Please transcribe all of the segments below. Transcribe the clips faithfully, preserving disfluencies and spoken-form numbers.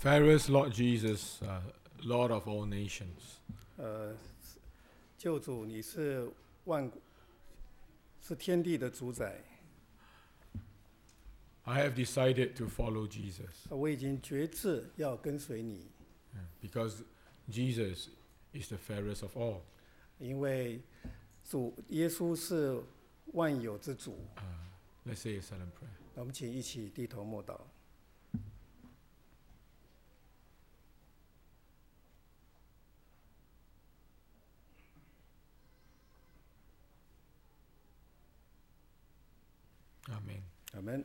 Fairest Lord Jesus, uh, Lord of all nations. 呃，救主，你是万是天地的主宰。 I have decided to follow Jesus 我已经决志要跟随你， because Jesus is the fairest of all. 因为主耶稣是万有之主。 Uh, let's say a silent prayer. 我们请一起低头默祷。 Amen. 阿们。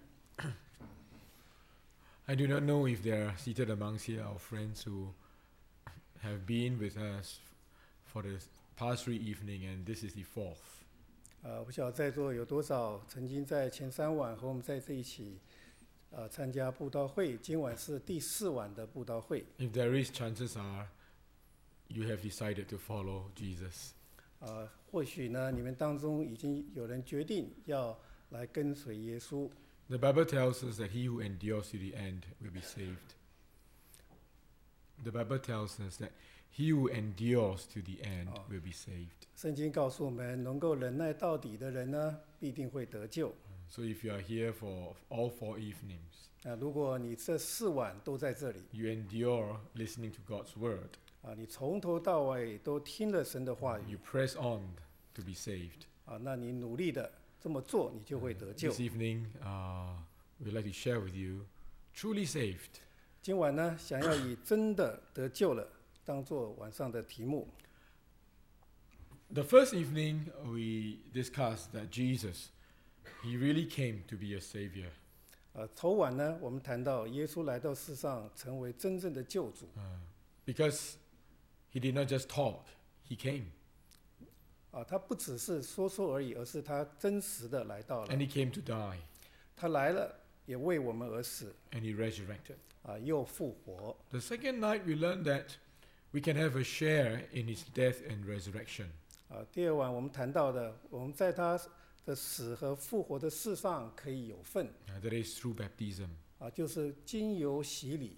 I do not know if there are seated amongst here our friends who have been with us for the past three evening, and this is the fourth. 呃，不晓得在座有多少曾经在前三晚和我们在这一起，呃，参加布道会。今晚是第四晚的布道会。 If there is, chances are you have decided to follow Jesus. 呃，或许呢，你们当中已经有人决定要来跟随耶稣。 The Bible tells us that he who endures to the end will be saved. The Bible tells us that he who endures to the end Oh. will be saved. 圣经告诉我们，能够忍耐到底的人呢，必定会得救。 So if you are here for all four evenings, 啊、如果你这四晚都在这里， you endure listening to God's word, 啊、你从头到尾都听了神的话语， you press on to be saved. 啊、那你努力的这么做，你就会得救。 This evening, uh, we'd like to share with you, truly saved. 今晚呢，想要以真的得救了当做晚上的题目。 The first evening, we discussed that Jesus, he really came to be a savior. 呃，头晚呢，我们谈到耶稣来到世上，成为真正的救主。 Uh, because he did not just talk, he came. 啊，他不只是说说而已，而是他真实的来到了 And。he came to die, 他来了，也为我们而死， and he resurrected. 啊，又复活。 The second night, we learned that we can have a share in his death and resurrection. 啊，第二晚我们谈到的，我们在他的死和复活的事上可以有份， Uh, that is through baptism. 啊，就是经由洗礼。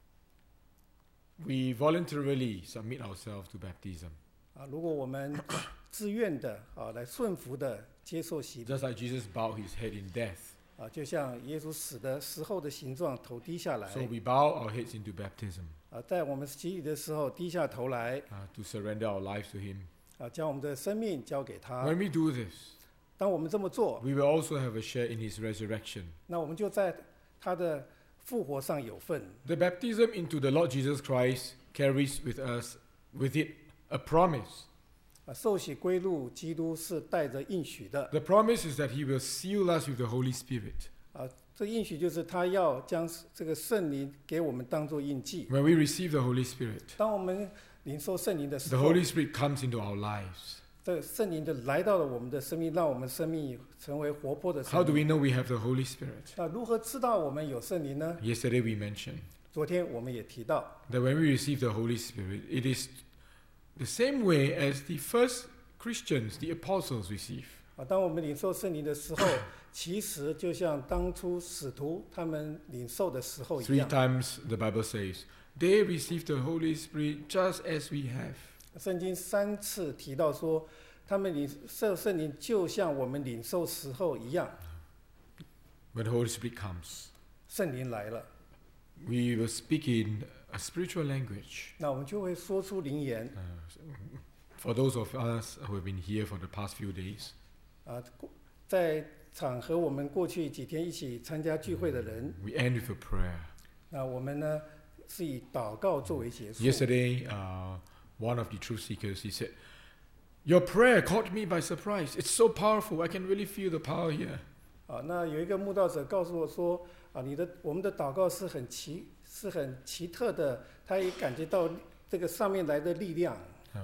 We voluntarily submit ourselves to baptism. 啊，如果我们自愿的啊来顺服的接受洗礼， Just like Jesus bowed his head in death. 啊，就像耶稣死的时候的形状，头低下来， So we bow our heads into baptism 啊，在我们洗礼的时候低下头来， uh, to surrender our lives to him. 啊，将我们的生命交给他。 When we do this, 当我们这么做， we will also have a share in his resurrection. 那我们就在他的复活上有份。 The baptism into the Lord Jesus Christ carries with us, with it, a promise. 啊，受洗归入基督是带着应许的。 The promise is that he will seal us with the Holy Spirit. 啊，这应许就是他要将这个圣灵给我们当做印记。 When we receive the Holy Spirit, 当我们领受圣灵的时 the 候， Holy Spirit comes into our lives. 这个圣灵就来到了我们的生命，让我们生命成为活泼的 How 生 do 命。 we know we have the Holy Spirit? 那如何知道我们有圣灵呢？ Yesterday we mentioned 昨天我们也提到， that when we receive the Holy Spirit, it is the same way as the first Christians, the apostles, receive. 啊，当我们领受圣灵的时候，其实就像当初使徒他们领受的时候一 Three 样。 times the Bible says, they received the Holy Spirit just as we have. 圣经三次提到说，他们领受圣灵就像我们领受时候一样。 When the Holy Spirit comes, 圣灵来了， we will speak in a spiritual language. 那我们就会说出灵言。 Uh, for those of us who have been here for the past few days, 啊，在场和我们过去几天一起参加聚会的人， we end with a prayer. 那我们呢是以祷告作为结束。 Yesterday, uh, one of the truth seekers, he said, your prayer caught me by surprise. It's so powerful. I can really feel the power here. 啊，那有一个慕道者告诉我说，啊，你的我们的祷告是很奇是很奇特的，他也感觉到这个上面来的力量。 Uh,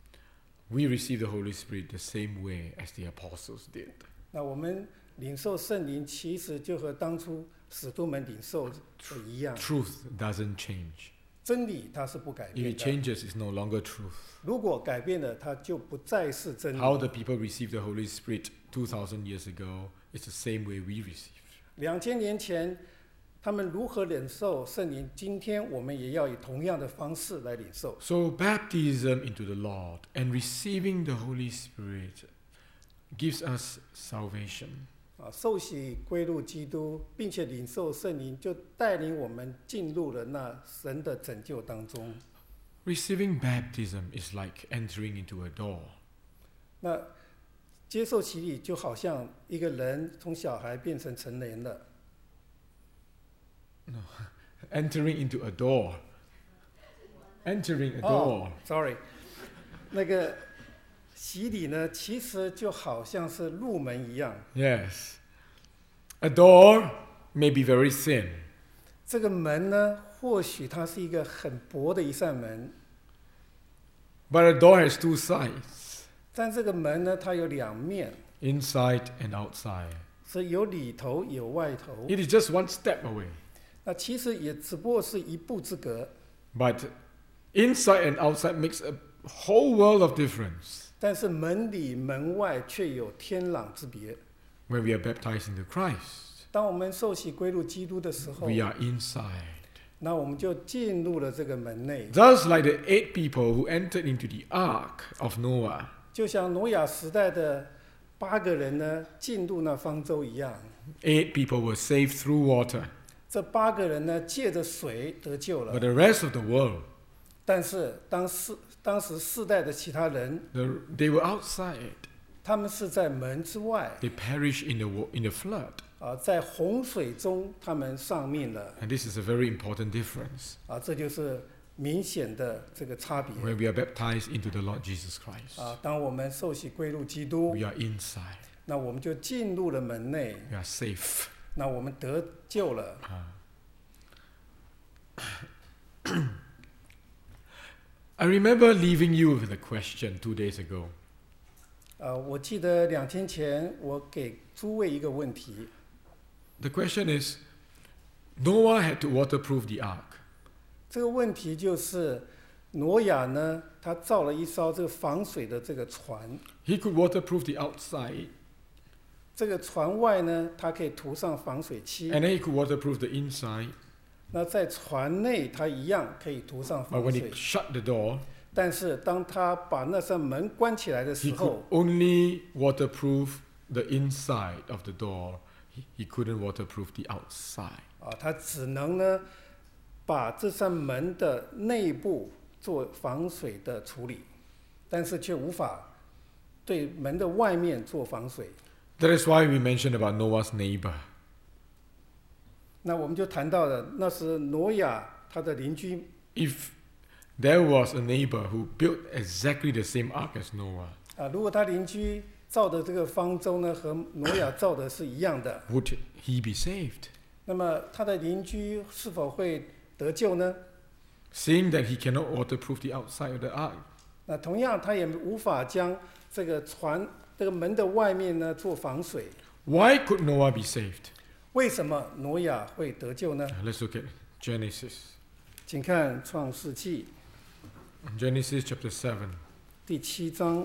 we receive the Holy Spirit the same way as the apostles did. 那我们领受圣灵，其实就和当初使徒们领受的一样。 Truth doesn't change. 真理它是不改 If 变 it 的， changes, it's no longer truth. 如果改变了，它就不再是真 How 理。 the people received the Holy Spirit two thousand years ago is the same way we receive. 两千年前他们如何领受圣灵，今天我们也要以同样的方式来领受。 So baptism into the Lord and receiving the Holy Spirit gives us salvation. 啊，受洗归入基督，并且领受圣灵，就带领我们进入了那神的拯救当中。 Receiving baptism is like entering into a door. 那接受洗礼就好像一个人从小孩变成成人了。 No, entering into a door. Entering a 哦 door. ，sorry，那个洗礼呢，其实就好像是入门一样。 Yes. A door may be very thin, 这个门呢，或许它是一个很薄的一扇门， but a door has two sides, 但这个门呢，它有两面， inside and outside. 是有里头有外头。 It is just one step away. 那其实也只不过是一步之隔， But inside and outside makes a whole world of difference. 但是门里门外却有天壤之别。 When we are baptized into Christ, 当我们受洗归入基督的时候， we are inside. 那我们就进入了这个门内， Just like the eight people who entered into the ark of Noah. 就像挪亚时代的八个人呢进入那方舟一样。 Eight people were saved through water, 这八个人呢借着水得救 but 了， the rest of the world, 但是当世当时世代的其他人， the, they were outside. 他们是在门之外 They perished in the wa- in the flood. 啊，在洪水中他们丧命了 And this is a very important difference 啊，这就是明显的这个差别 when we are baptized into the Lord Jesus Christ. 啊。当我们受洗归入基督， We are inside. 那我们就进入了门内， We are safe. 那我们得救了。 I remember leaving you with a question two days ago. 呃，我记得两天前我给诸位一个问题， The question is, Noah had to waterproof the ark. 这个问题就是挪亚呢，他造了一艘这个防水的这个船， He could waterproof the outside, 这个船外呢，它可以涂上防水漆， and then he could waterproof the inside. 那在船内它一样可以涂上 But 防 when 水 he，shut the door, 但是当他把那扇门关起来的 he 时 could 候， only waterproof the inside of the door. He, he couldn't waterproof the outside. 啊，他只能呢把这扇门的内部做防水的处理，但是却无法对门的外面做防水。 That is why we mentioned about Noah's neighbor. 那我们就谈到了，那是挪亚他的邻居， If there was a neighbor who built exactly the same ark as Noah, 啊，如果他邻居造的这个方舟呢和挪亚造的是一样的， would he be saved? 那么他的邻居是否会得救呢？ Seeing that he cannot waterproof the outside of the ark, 那同样他也无法将这个船这个门的外面呢做防水。 why could Noah be saved? 为什么挪亚会得救呢？ Let's look at Genesis. 请看创世纪 Genesis chapter seven. 第七章。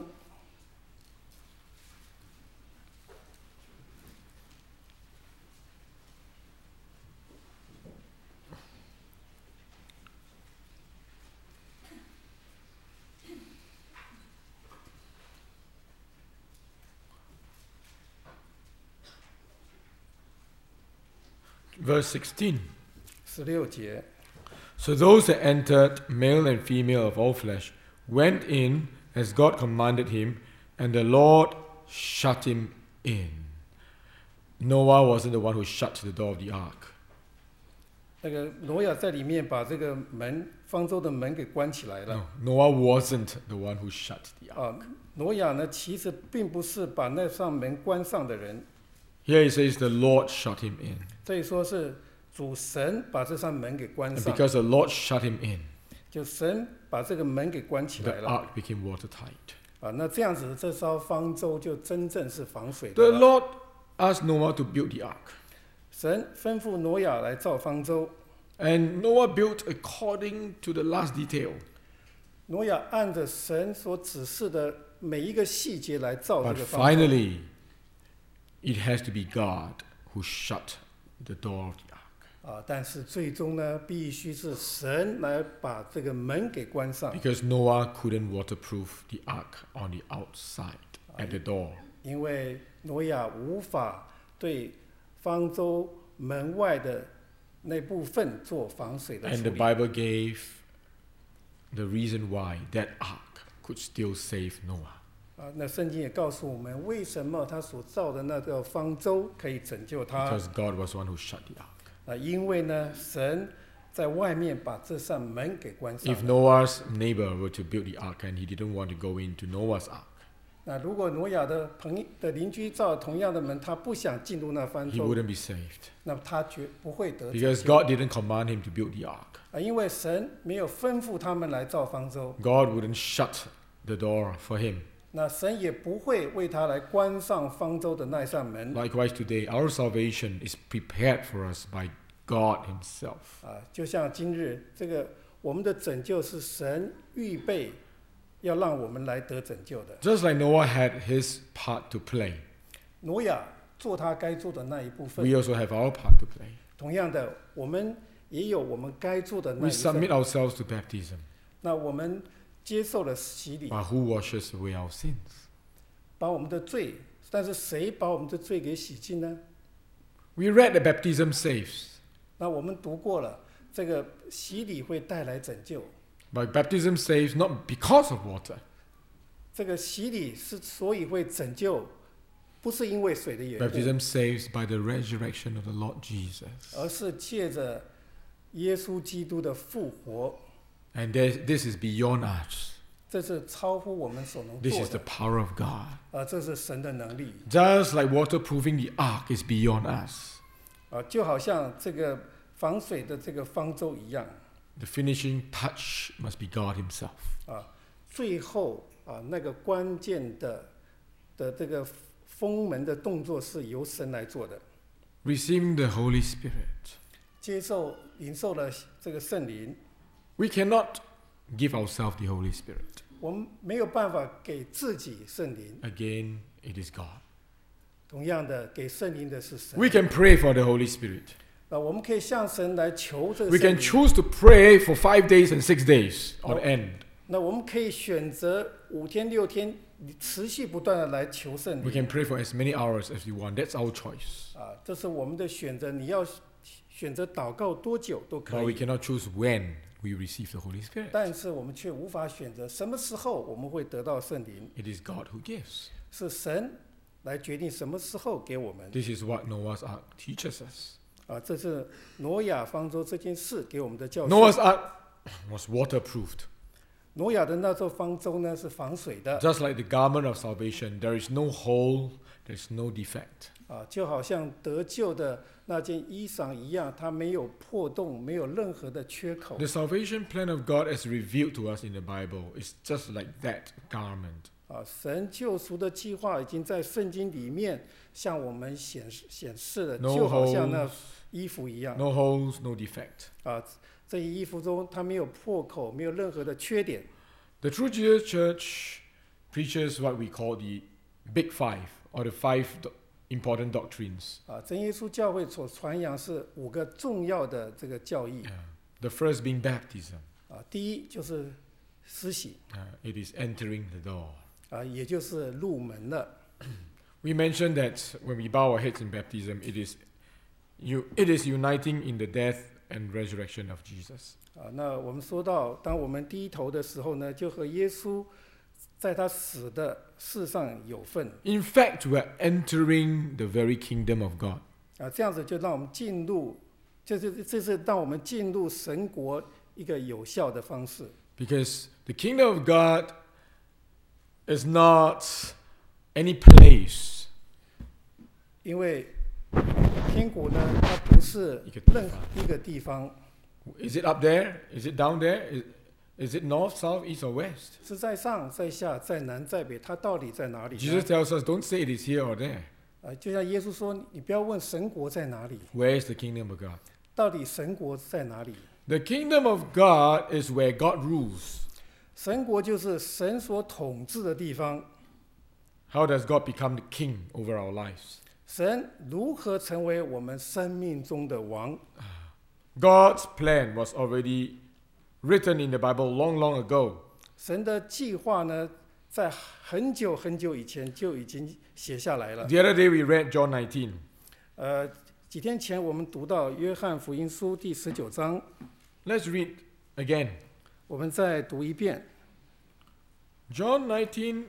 Verse sixteen. 十六节， So those that entered, male and female of all flesh, went in as God commanded him, and the Lord shut him in. Noah wasn't the one who shut the door of the ark. 那个挪亚在里面把这个门方舟的门给关起来了。 No, Noah wasn't the one who shut the ark. 啊，挪亚呢其实并不是把那扇门关上的人， Here it says the Lord shut him in. 所以说是主神把这扇门给关 And 上， because the Lord shut him in, 就神把这个门给关起来 the 了。 ark became watertight. 啊，那这样子这艘方舟就真正是防水的 The 了。 Lord asked Noah to build the ark. 神吩咐挪亚来造方舟， And Noah built according to the last detail. 挪亚按着神所指示的每一个细节来造这 But 个方舟。 finally, it has to be God who shut the door of the ark. 啊，但是最终呢，必须是神来把这个门给关上， Because Noah couldn't waterproof the ark on the outside at the door. 因为挪亚无法对方舟门外的那部分做防水的 And 处 the 理。 Bible gave the reason why that ark could still save Noah. 啊，那圣经也告诉我们，为什么他所造的那个方舟可以拯救他 Because God was one who shut the ark. 啊，因为呢，神在外面把这扇门给关上 If 了。 Noah's neighbor were to build the ark and he didn't want to go into Noah's ark, 那如果挪亚的朋的邻居造同样的门，他不想进入那方 he 舟， wouldn't be saved. 那么他绝不会得拯 Because 救 God didn't command him to build the ark. 啊，因为神没有吩咐他们来造方舟， God wouldn't shut the door for him. 那神也不会为他来关上方舟的那扇门 Likewise, today, our salvation is prepared for us by God Himself. 啊。就像今日这个，我们的拯救是神预备要让我们来得拯救的。 Just like Noah had his part to play, 挪亚做他该做的那一部分 we，also have our part to play. 同样的，我们也有我们该做的那 We 一份。 submit ourselves to baptism. 那我们接受了洗礼， But who washes away our sins? 把我们的罪，但是谁把我们的罪给洗净呢？ We read that baptism saves. 那我们读过了，这个洗礼会带来拯救。 But baptism saves not because of water, 这个洗礼是所以会拯救，不是因为水的缘故， baptism saves by the resurrection of the Lord Jesus. 而是借着耶稣基督的复活， And this this is beyond us. 这是超乎我们所能 This 做 is the 的， power of God. 啊，这是神的能力 Just like waterproofing the ark is beyond us. 啊，就好像这个防水的这个方舟一样 The finishing touch must be God Himself. 啊，最后啊那个关键的的这个封门的动作是由神来做的， Receiving the Holy Spirit. 接受领受了这个圣灵， We cannot give ourselves the Holy Spirit. 我们没有办法给自己圣灵， Again, it is God. 同样的给圣灵的是神。 We can pray for the Holy Spirit. 啊，我们可以向神来求这个 We 圣 can 灵。 choose to pray for five days and six days on end. 那我们可以选择五天六天，持续不断的来求圣 We 灵 can pray for as many hours as we want. That's our choice. 啊，这是我们的选择。你要选择祷告多久都 But 可 we 以， cannot choose when we receive the Holy Spirit. 但是我们却无法选择什么时候我们会得到圣灵， It is God who gives. 是神来决定什么时候给我们 This is what Noah's Ark teaches us. 啊。这是挪亚方舟这件事给我们的教训。 Noah's Ark was waterproofed. 挪亚的那座方舟呢是防水的 Just like the garment of salvation, there is no hole, there is no defect. 啊，就好像得救的那件衣裳一样，它没有破洞，没有任何的缺口。 The salvation plan of God as revealed to us in the Bible is just like that garment. 啊，神救赎的计划已经在圣经里面向我们显示显示了， No 就好像那 holes, 衣服一样 no holes, no defect. 啊。这一衣服中它没有破口，没有任何的缺点 The True Jesus Church preaches what we call the Big Five, or the five do- important doctrines. 啊。真耶稣教会所传扬是五个重要的这个教义 Yeah. The first being baptism. 啊。第一就是施洗 Uh, it is entering the door. 啊，也就是入门了 We mentioned that when we bow our heads in baptism, it is, you, it is uniting in the death and resurrection of Jesus. 啊。那我们说到，当我们低头的时候呢，就和耶稣在他死的事上有份 In fact, we are entering the very kingdom of God. 啊。这样子就让我们进入，就是这是让我们进入神国一个有效的方式。 Because the kingdom of God is not any place. 因为天国呢，它不是一个地方任何一个地方， Is it up there? Is it down there? Is, is it north, south, east, or west? 是在上、在下、在南、在北，它到底在哪里呢 Jesus tells us, don't say it is here or there. 啊，就像耶稣说，你不要问神国在哪里， Where is the kingdom of God? 到底神国在哪里？ The kingdom of God is where God rules. 神国就是神所统治的地方。 How does God become the king over our lives? 神如何成为我们生命中的王？ God's plan was already written in the Bible long, long ago. 神的计划呢，在很久很久以前就已经写下来了。 The other day we read John nineteen. 呃，几天前我们读到约翰福音书第十九章， Let's read again. 我们再读一遍。 John nineteen,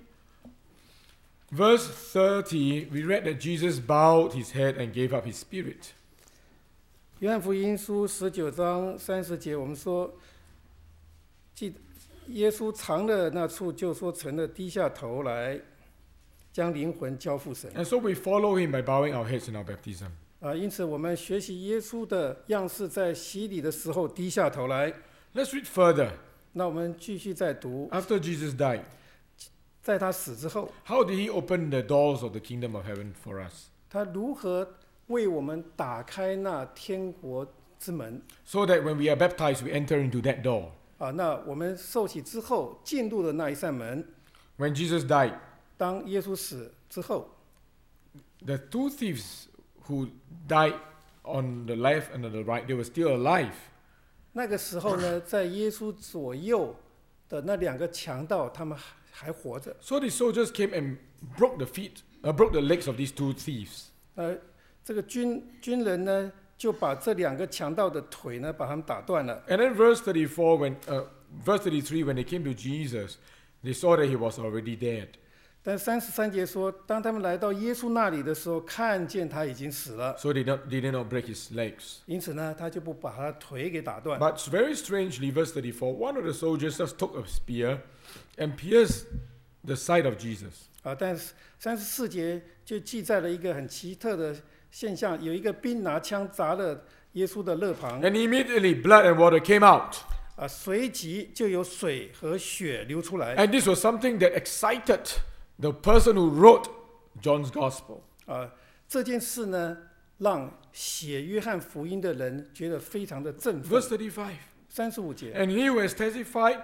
verse thirty, we read that Jesus bowed his head and gave up his spirit. 约翰福音书十九章三十节，我们说，记耶稣藏的那处，就说成了低下头来，将灵魂交付神。 And so we follow him by bowing our heads in our baptism. 啊，因此我们学习耶稣的样式，在洗礼的时候低下头来。 Let's read further. 那我们继续再读， After Jesus died, 在他死之后， how did he open the doors of the kingdom of heaven for us? 他如何为我们打开那天国之门？ So that when we are baptized, we enter into that door. 啊，那我们受洗之后进入了那一扇门。 When Jesus died, 当耶稣死之后， the two thieves who died on the left and on the right, they were still alive. 那个时候呢，在耶稣左右的那两个强盗，他们还还活着。 So the soldiers came and broke the feet, uh, broke the legs of these two thieves. 呃，这个军军人呢，就把这两个强盗的腿呢，把他们打断了。 And then verse thirty-four, when uh, verse thirty-three, when they came to Jesus, they saw that he was already dead. 但三十三节说，当他们来到耶稣那里的时候，看见他已经死了， So they, not, they did not break his legs. 因此呢，他就不把他腿给打断。 But very strangely, verse thirty-four, one of the soldiers just took a spear and pierced the side of Jesus. 啊，但是三十四节就记载了一个很奇特的现象，有一个兵拿枪砸了耶稣的肋旁， And immediately blood and water came out. 啊，随即就有水和血流出来。 And this was something that excited the person who wrote John's gospel. 啊，这件事呢，让写约翰福音的人觉得非常的振奋。 Verse thirty-five. 三十五节， And he who has testified,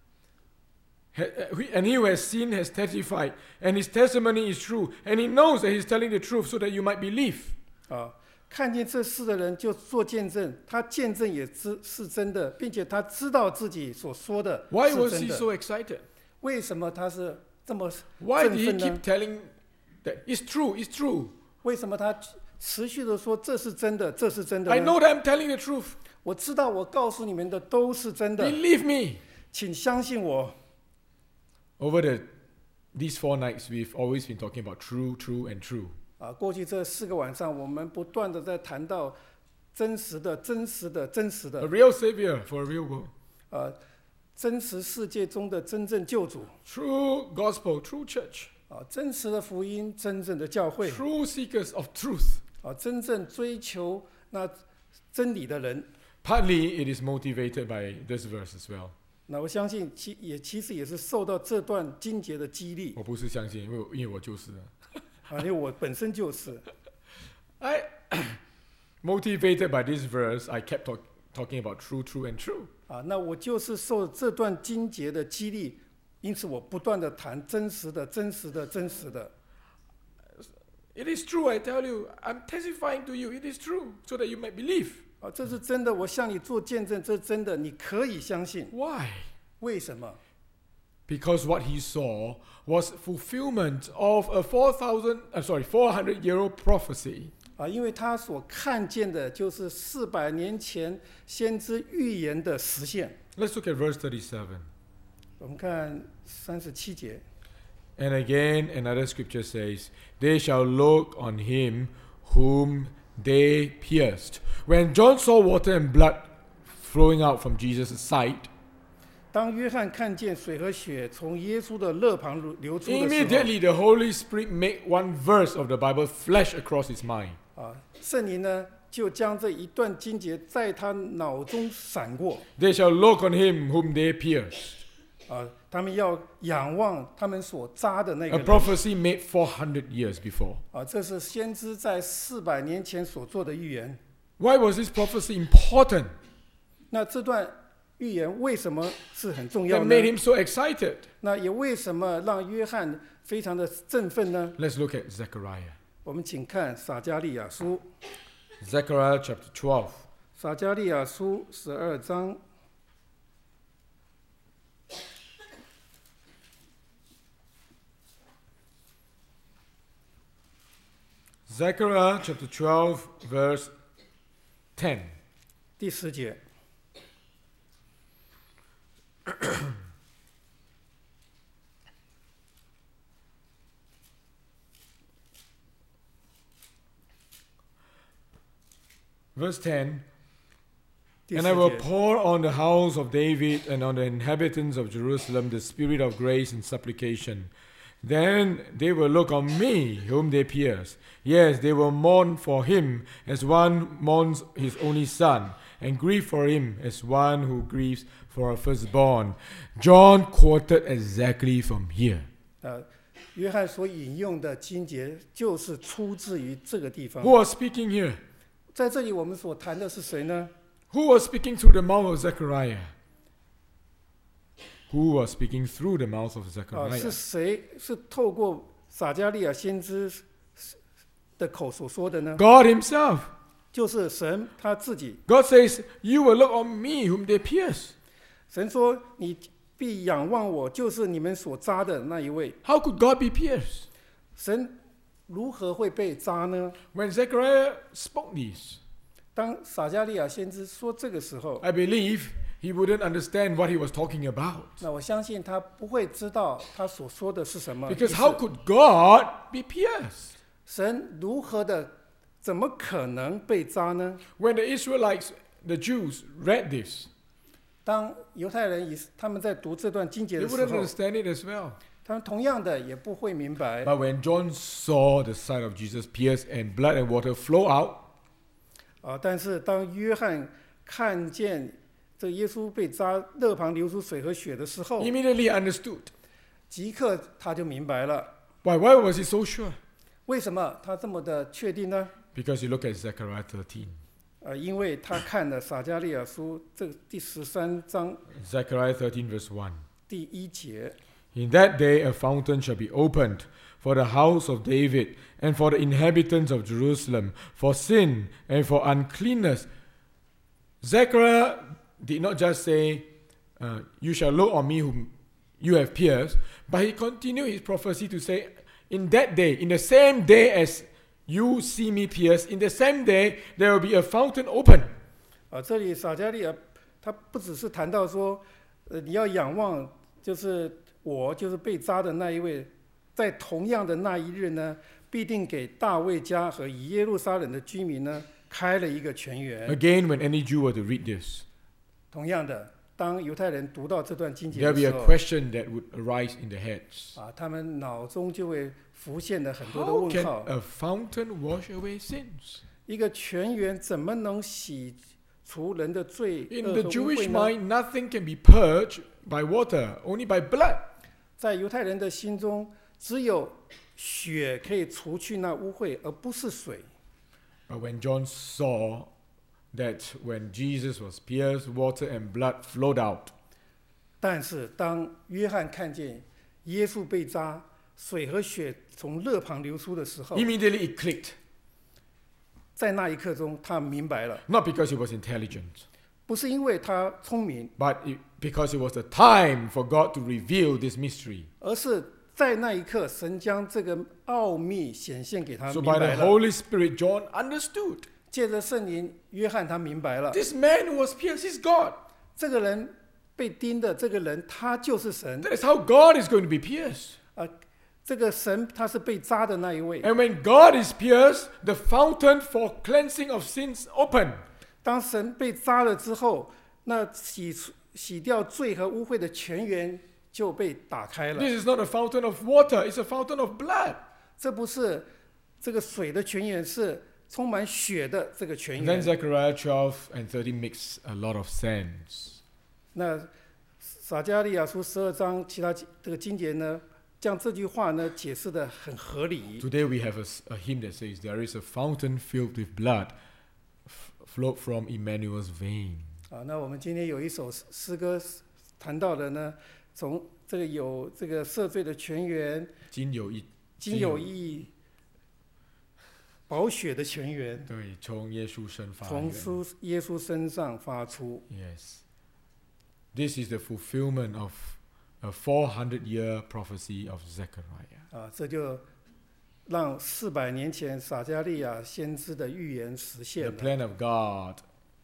and he who has seen has testified, and his testimony is true, and he knows that he's telling the truth so that you might believe. 啊，看见这事的人就做见证，他见证也知是真的，并且他知道自己所说的 Why 是 was 真 he 的。 so excited? 为什么他是这么 Why 振 did he 奋 keep 呢？ telling that it's true, it's true? 为什么他持续的说这是真的，这是真的 I 呢？ know that I'm telling the truth. 我知道我告诉你们的都是真的， Believe me. 请相信我。 Over the these four nights, we've always been talking about true, true, and true. 啊，过去这四个晚上，我们不断的在谈到真实的、真实的、真实 A 的， real savior for a real world. 啊，真实世界中的真正救主， True gospel, true church. 啊，真实的福音，真正的教会， True seekers of truth. 啊，真正追求那真理的人。 Partly it is motivated by this verse as well. 那我相信其也其实也是受到这段经节的激励， 我不是相信，因为我因为我就是啊。 啊，因为我本身就是。 I motivated by this verse, I kept talk, talking about true, true, and true. 啊，那我就是受这段经节的激励，因此我不断的谈真实的、真实的、真实的。 It is true, I tell you. I'm testifying to you. It is true, so that you might believe. 啊，这是真的，我向你做见证，这是真的，你可以相信。 Why? 为什么？ Because what he saw was fulfillment of a four thousand, I'm sorry, four hundred year old prophecy. 啊，因为他所看见的就是四百年前先知预言的实现。 Let's look at verse thirty-seven. 我们看三十七节。 And again, another scripture says, "They shall look on him whom they pierced." When John saw water and blood flowing out from Jesus' side, 当约翰看见水和血从耶稣的肋旁流出的时候， immediately the Holy Spirit made one verse of the Bible flash across his mind. 啊，圣灵呢就将这一段经节在他脑中闪过。 They shall look on him whom they pierced. 啊，他们要仰望他们所扎的那 A 个人。 prophecy made four hundred years before. 啊，这是先知在四百年前所做的预言。 Why was this prophecy important? 那这段预言为什么是很重要 That 呢？ made him so excited. 那也为什么让约翰非常的振奋呢？ Let's look at Zechariah. 我们请看撒迦利亚书 Zechariah chapter twelve. 撒迦利亚书十二章 Zechariah chapter twelve, verse ten. 第十节。 Verse ten. 第 And 十 I will 节 pour on the house of David and on the inhabitants of Jerusalem the spirit of grace and supplication. Then they will look on me, whom they pierced. Yes, they will mourn for him as one mourns his only son, and grieve for him as one who grieves for a firstborn. John quoted exactly from here. 啊，约翰所引用的经节就是出自于这个地方 Who。was speaking here? 在这里，我们所谈的是谁呢？ Who was speaking through the mouth of Zechariah? Who was speaking through the mouth of 啊， Zechariah? 是谁？是透过撒迦利亚先知的口所说的呢？ God himself. 就是神他自己。 God says, "You will look on me whom they pierce." 神说：“你必仰望我，就是你们所扎的那一位。 How could God be pierced?" ” 神如何会被扎呢？ When Zechariah spoke these, 当撒迦利亚先知说这个时候， I believe he wouldn't understand what he was talking about. 那我相信他不会知道他所说的是什么意 Because 思。 how could God be pierced? 神如何的，怎么可能被扎呢？ When the Israelites, the Jews, read this, 当犹太人以他们在读这段经节 they 的时 wouldn't 候， understand it as well. 他们同样的也不会明白。 But when John saw the side of Jesus pierced and blood and water flow out, 啊，但是当约翰看见这耶稣被扎，肋旁流出水和血的时候， he immediately understood. 即刻他就明白了。 Why? Why was he so sure? 为什么他这么的确定呢？ Because you look at Zechariah thirteen. 呃，因为他看了撒迦利亚书这第十三章 Zechariah thirteen, verse one. 第一节。 In that day a fountain shall be opened for the house of David and for the inhabitants of Jerusalem, for sin and for uncleanness. Zechariah did not just say, uh, "You shall look on me whom you have pierced," but he continued his prophecy to say, "In that day, in the same day as you see me pierced, in the same day there will be a fountain open." 啊，这里撒迦利亚他不只是谈到说，呃，你要仰望，就是我就是被扎的那一位，在同样的那一日呢，必定给大卫家和以耶路撒冷的居民呢开了一个泉源。 Again, when any Jew were to read this, 同样的，当犹太人读到这段经节 there 的 will be 时 a 候， question that would arise in their heads. 啊，他们脑中就会浮现了很多的 How 问 can 号。 a fountain wash away sins? 一个泉源怎么能洗除人的罪 In 恶 the 和污 Jewish 秽呢？ mind, nothing can be purged by water, only by blood. 在犹太人的心中，只有血可以除去那污秽，而不是水。 But when John saw that when Jesus was pierced, water and blood flowed out, 但是当约翰看见耶稣被扎，水和血从肋旁流出的时候， immediately it clicked. 在那一刻中，他明白了， Not because he was intelligent, 不是因为他聪明， but it, because it was the time for God to reveal this mystery. 而是在那一刻，神将这个奥秘显现给他 So 明 by 白 the 了。 Holy Spirit, John understood. 借着圣灵，约翰他明白了， This man who was pierced is God. 这个人被钉的这个人，他就是神。 That is how God is going to be pierced. 啊，这个神他是被扎的那一位。 And when God is pierced, the fountain for cleansing of sins open. 当神被扎了之后，那洗除洗掉罪和污秽的泉源就被打开了。 This is not a fountain of water, it's a fountain of blood. 这不是这个水的泉源，是充满血的这个泉 And then 源。 Zechariah twelve and thirteen makes a lot of sense. 那撒迦利亚书十二章其他这个经节呢，将这句话呢解释得很合理。 Today we have a, s- a hymn that says, "There is a fountain filled with blood, f- flowed from Emmanuel's vein." 啊，那我们今天有一首诗诗歌谈到的呢，从这个有这个赦罪的泉源， 金有一- 经有义宝血的泉源对，从耶稣身发从源。 稣耶稣身上发出。 Yes. This is the fulfillment of a four hundred year prophecy of Zechariah. 啊，这就让四百年前撒迦利亚先知的预言实 The 现了。 plan of God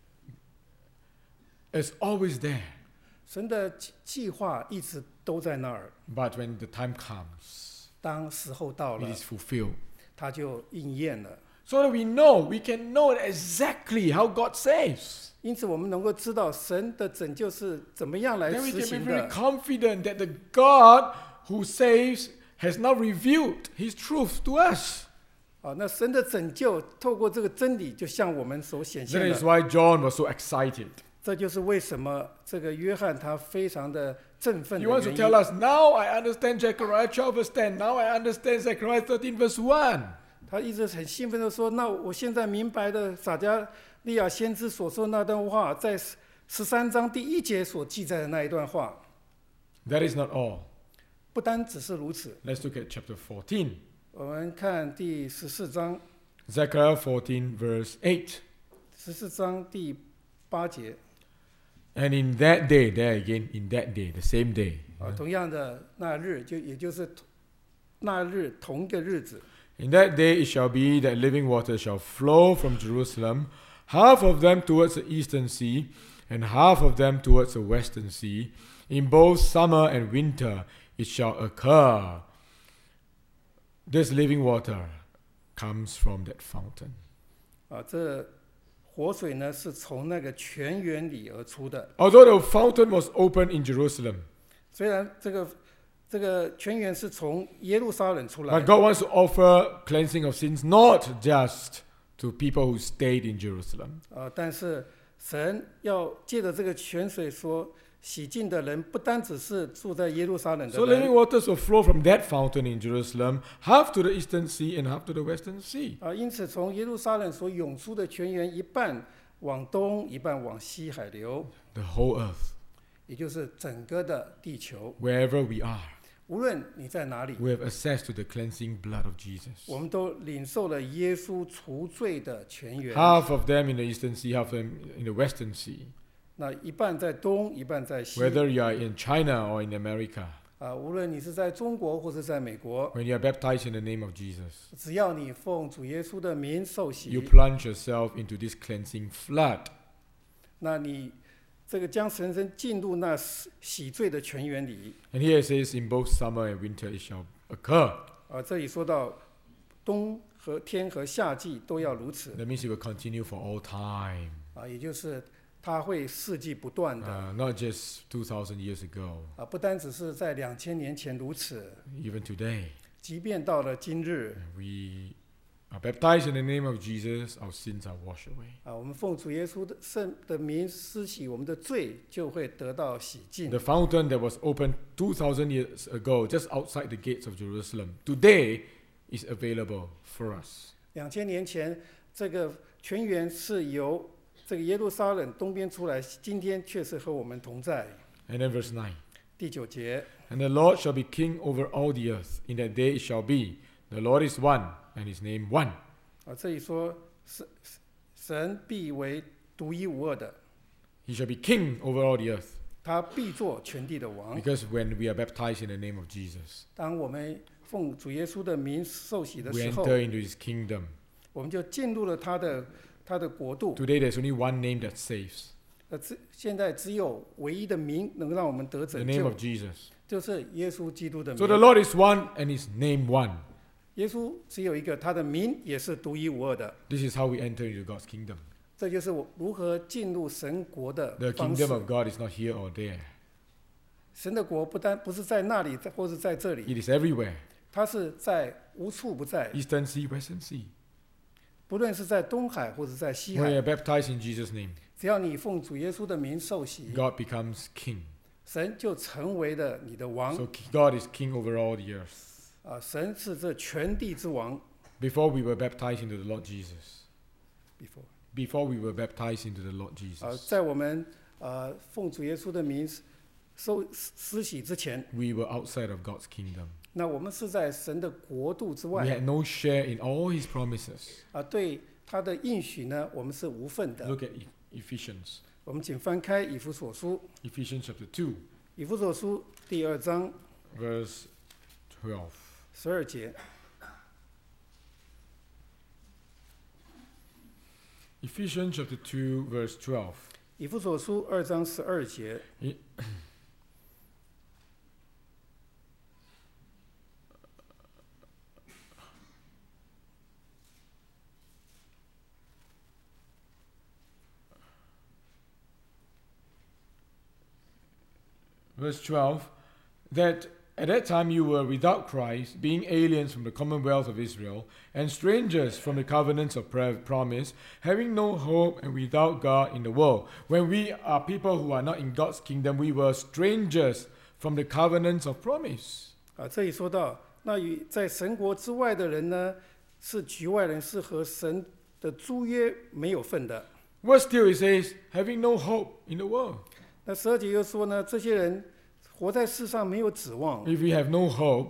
is always there, 神的计计划一直都在那儿， but when the time comes, 当时候到 it 了， is fulfilled. 它就应验了。 So that we know, we can know exactly how God saves. 因此，我们能够知道神的拯救是怎么样来 Then we 实 can be 行 very 的。 confident that the God who saves has now revealed His truth to us. 啊，那神的拯救透过这个真理，就向我们所显 That 现 is 了。 why John was so excited. 这就是为什么这个约翰他非常的振奋 He 的 wants to 原 tell 因。 us, now I understand Zechariah twelve verse ten. Now I understand Zechariah thirteen verse one. 他一直很兴奋的说：“那我现在明白的撒迦利亚先知所说那段话，在十三章第一节所记载的那一段话， That is not all. 不单只是如此。 Let's look at chapter fourteen. 我们看第十四章， Zechariah fourteen verse eight. 十四章第八节 And in that day, there again, in that day, the same day. 啊，同样的那日就也就是那日同一个日子， In that day it shall be that living water shall flow from Jerusalem, half of them towards the eastern sea, and half of them towards the western sea. In both summer and winter it shall occur. This living water comes from that fountain. 啊，这活水呢是从那个泉源里而出的。 Although the fountain was opened in Jerusalem, 虽然这个这个泉源是从耶路撒冷出来 but，God wants to offer cleansing of sins not just to people who stayed in Jerusalem. 啊，但是神要借着这个泉水所洗净的人，不单只是住在耶路撒冷的 So living 人 waters will flow from that fountain in Jerusalem, half to the eastern sea and half to the western sea. 啊，因此从耶路撒冷所涌出的泉源，一半往东，一半往西海流， The whole earth, 也就是整个的地球。 wherever we are, 无论你在哪里， we have access to the cleansing blood of Jesus. 我们都领受了耶稣除罪的泉源。 Half of them in the eastern sea, half of them in the western sea. 那一半在东，一半在西。 Whether you are in China or in America, 啊，无论你是在中国或是在美国， when you are baptized in the name of Jesus, 只要你奉主耶稣的名受 you 洗， plunge yourself into this cleansing flood. 那你这个将神身进入那洗洗罪的泉源里。 And here it says, in both summer and winter it shall occur. 啊，这里说到冬和天和夏季都要如此 That means it will continue for all time. 啊，也就是它会世纪不断的 Uh, not just two thousand years ago, 啊，不单只是在两千年前如此， even today. 即便到了今日 We are baptized in the name of Jesus, our sins are washed away. 啊，我们奉主耶稣的圣的名施洗，我们的罪就会得到洗净 The。fountain that was opened two thousand years ago, just outside the gates of Jerusalem, today is available for us. 两千年前，这个泉源是由这个耶路撒冷东边出来，今天却是和我们同在。 And then verse nine. 第九节 And the Lord shall be king over all the earth. In that day it shall be, the Lord is one, and his name one. 啊，这里说神神必为独一无二的， He shall be king over all the earth. 他必做全地的王。 Because when we are baptized in the name of Jesus, 当我们奉主耶稣的名受洗的 we 时候， enter into his kingdom. 我们就进入了他的他的国度。 Today there's only one name that saves, 呃，只现在只有唯一的名能让我们得 the 拯 name 救 of，Jesus. 就是耶稣基督的 So the 名。 Lord is one and his name one. 耶稣只有一个，他的名也是独一无二的。 This is how we enter into God's kingdom. 这就是我如何进入神国的 The 方式 kingdom。of God is not here or there. 神的国不单不是在那里，在或是在这里， It is everywhere. 它是在无处不在。 Eastern sea, Western sea. 不论是在东海或者在西 When 海 you，are baptized in Jesus' name, 只要你奉主耶稣的名受洗， God becomes king. 神就成为了你的王。 So God is king over all the earth. 啊，神是这全地之王。 Before we were baptized into the Lord Jesus, before before we were baptized into the Lord 啊， Jesus, 在我们呃奉主耶稣的名受施洗之前， we were outside of God's kingdom. 那我们是在神的国度之 We 外 had no share in all his promises. 啊，对他的应许呢，我们是无份的。 Look at E- Ephesians. 我们请翻开以弗所书， Ephesians chapter two, 以弗所书第二章 verse twelve. 十二节。 Ephesians chapter two, verse twelve. 以弗所书二章十二节， Verse twelve, that at that time you were without Christ, being aliens from the commonwealth of Israel, and strangers from the covenants of pre- promise, having no hope and without God in the world. When we are people who are not in God's kingdom, we were strangers from the covenants of promise. 啊，这里说到，那与在神国之外的人呢，是局外人，是和神的租约没有份的。 Worse still, it says, having no hope in the world. 那十二节又说呢，这些人活在世上没有指望。 If we have no hope,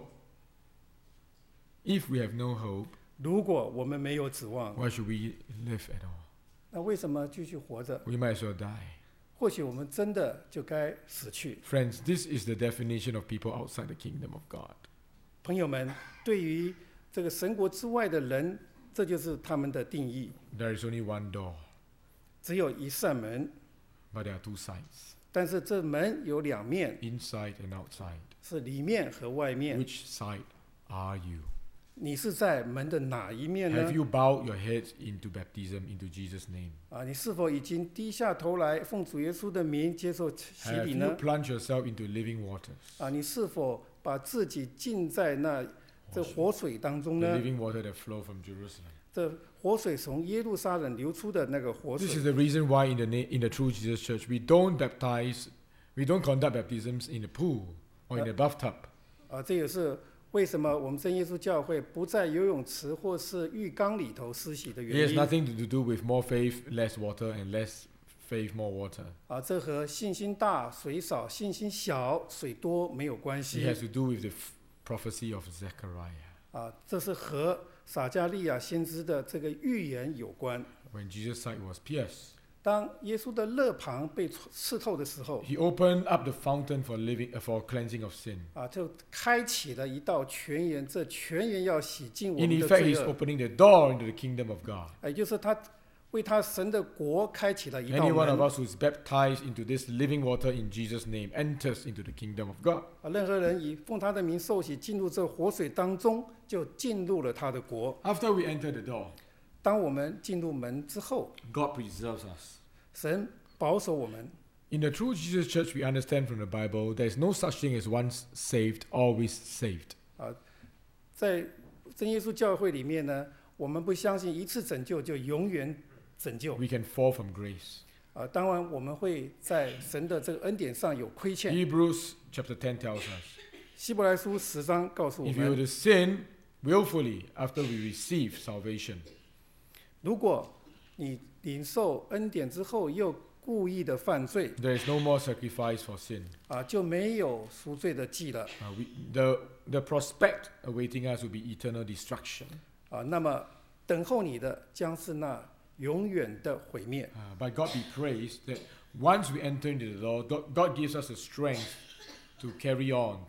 if we have no hope, 如果我们没有指望， why should we live at all? 那为什么继续活着？ We might as well die. 或许我们真的就该死去。 Friends, this is the definition of people outside the kingdom of God. 朋友们，对于这个神国之外的人，这就是他们的定义。 There is only one door, 只有一扇门， but there are two sides, 但是这门有两面， inside and outside. 是里面和外面。 Which side are you? 你是在门的哪一面呢 Have？ you bowed your heads into baptism into Jesus' name? 啊，你是否已经低下头来，奉主耶稣的名接受洗 Have 礼 you 呢？ plunged yourself into living waters? 啊，你是否把自己浸在那这活水当中 The 呢？ living water that flow from Jerusalem. 这活水从耶路撒冷流出的那个活 This 水 is the reason why in the na- in the True Jesus Church we don't baptize, we don't conduct baptisms in the pool or in the bathtub. 啊，这也是为什么我们真耶稣教会不在游泳池或是浴缸里头施洗的 It 原 has 因。 nothing to do with more faith, less water, and less faith, more water. 啊，这和信心大、水少、信心小、水多没有关 It 系。 has to do with the f- prophecy of Zechariah. 啊，这是和撒加利亚先知的这个预言有关。 When Jesus' side was pierced, 当耶稣的肋旁被刺透的时候， he opened up the fountain for living, uh, for cleansing of sin. 啊，就开启了一道泉源，这泉源要洗净我 In 们的 effect, 罪 he's 恶。 opening the door into the kingdom of God. 也就是他为他神的国开启了一道 Any one of 门。 us who is baptized into this living water in Jesus' name enters into the kingdom of God. 啊，任何人以奉他的名受洗，进入这活水当中，就进入了他的国。 After we enter the door, 当我们进入门之后， God preserves us. 神保守我们。 In the True Jesus Church, we understand from the Bible there is no such thing as once saved, always saved. 啊，在真耶稣教会里面呢，我们不相信一次拯救就永远拯救。 We can fall from grace. 啊，当然我们会在神的这个恩典上有亏欠。 Hebrews chapter ten tells us, 希伯来书十章告诉我 if you were 们， to sin willfully after we receive salvation, 如果你领受恩典之后又故意的犯罪， there is no more sacrifice for sin. 啊，就没有赎罪的祭了。 Uh, we, the, the prospect awaiting us will be eternal destruction. 啊，那么等候你的将是那永远的毁灭。 Uh, but God be praised that once we enter into the door, God, God gives us the strength to carry on.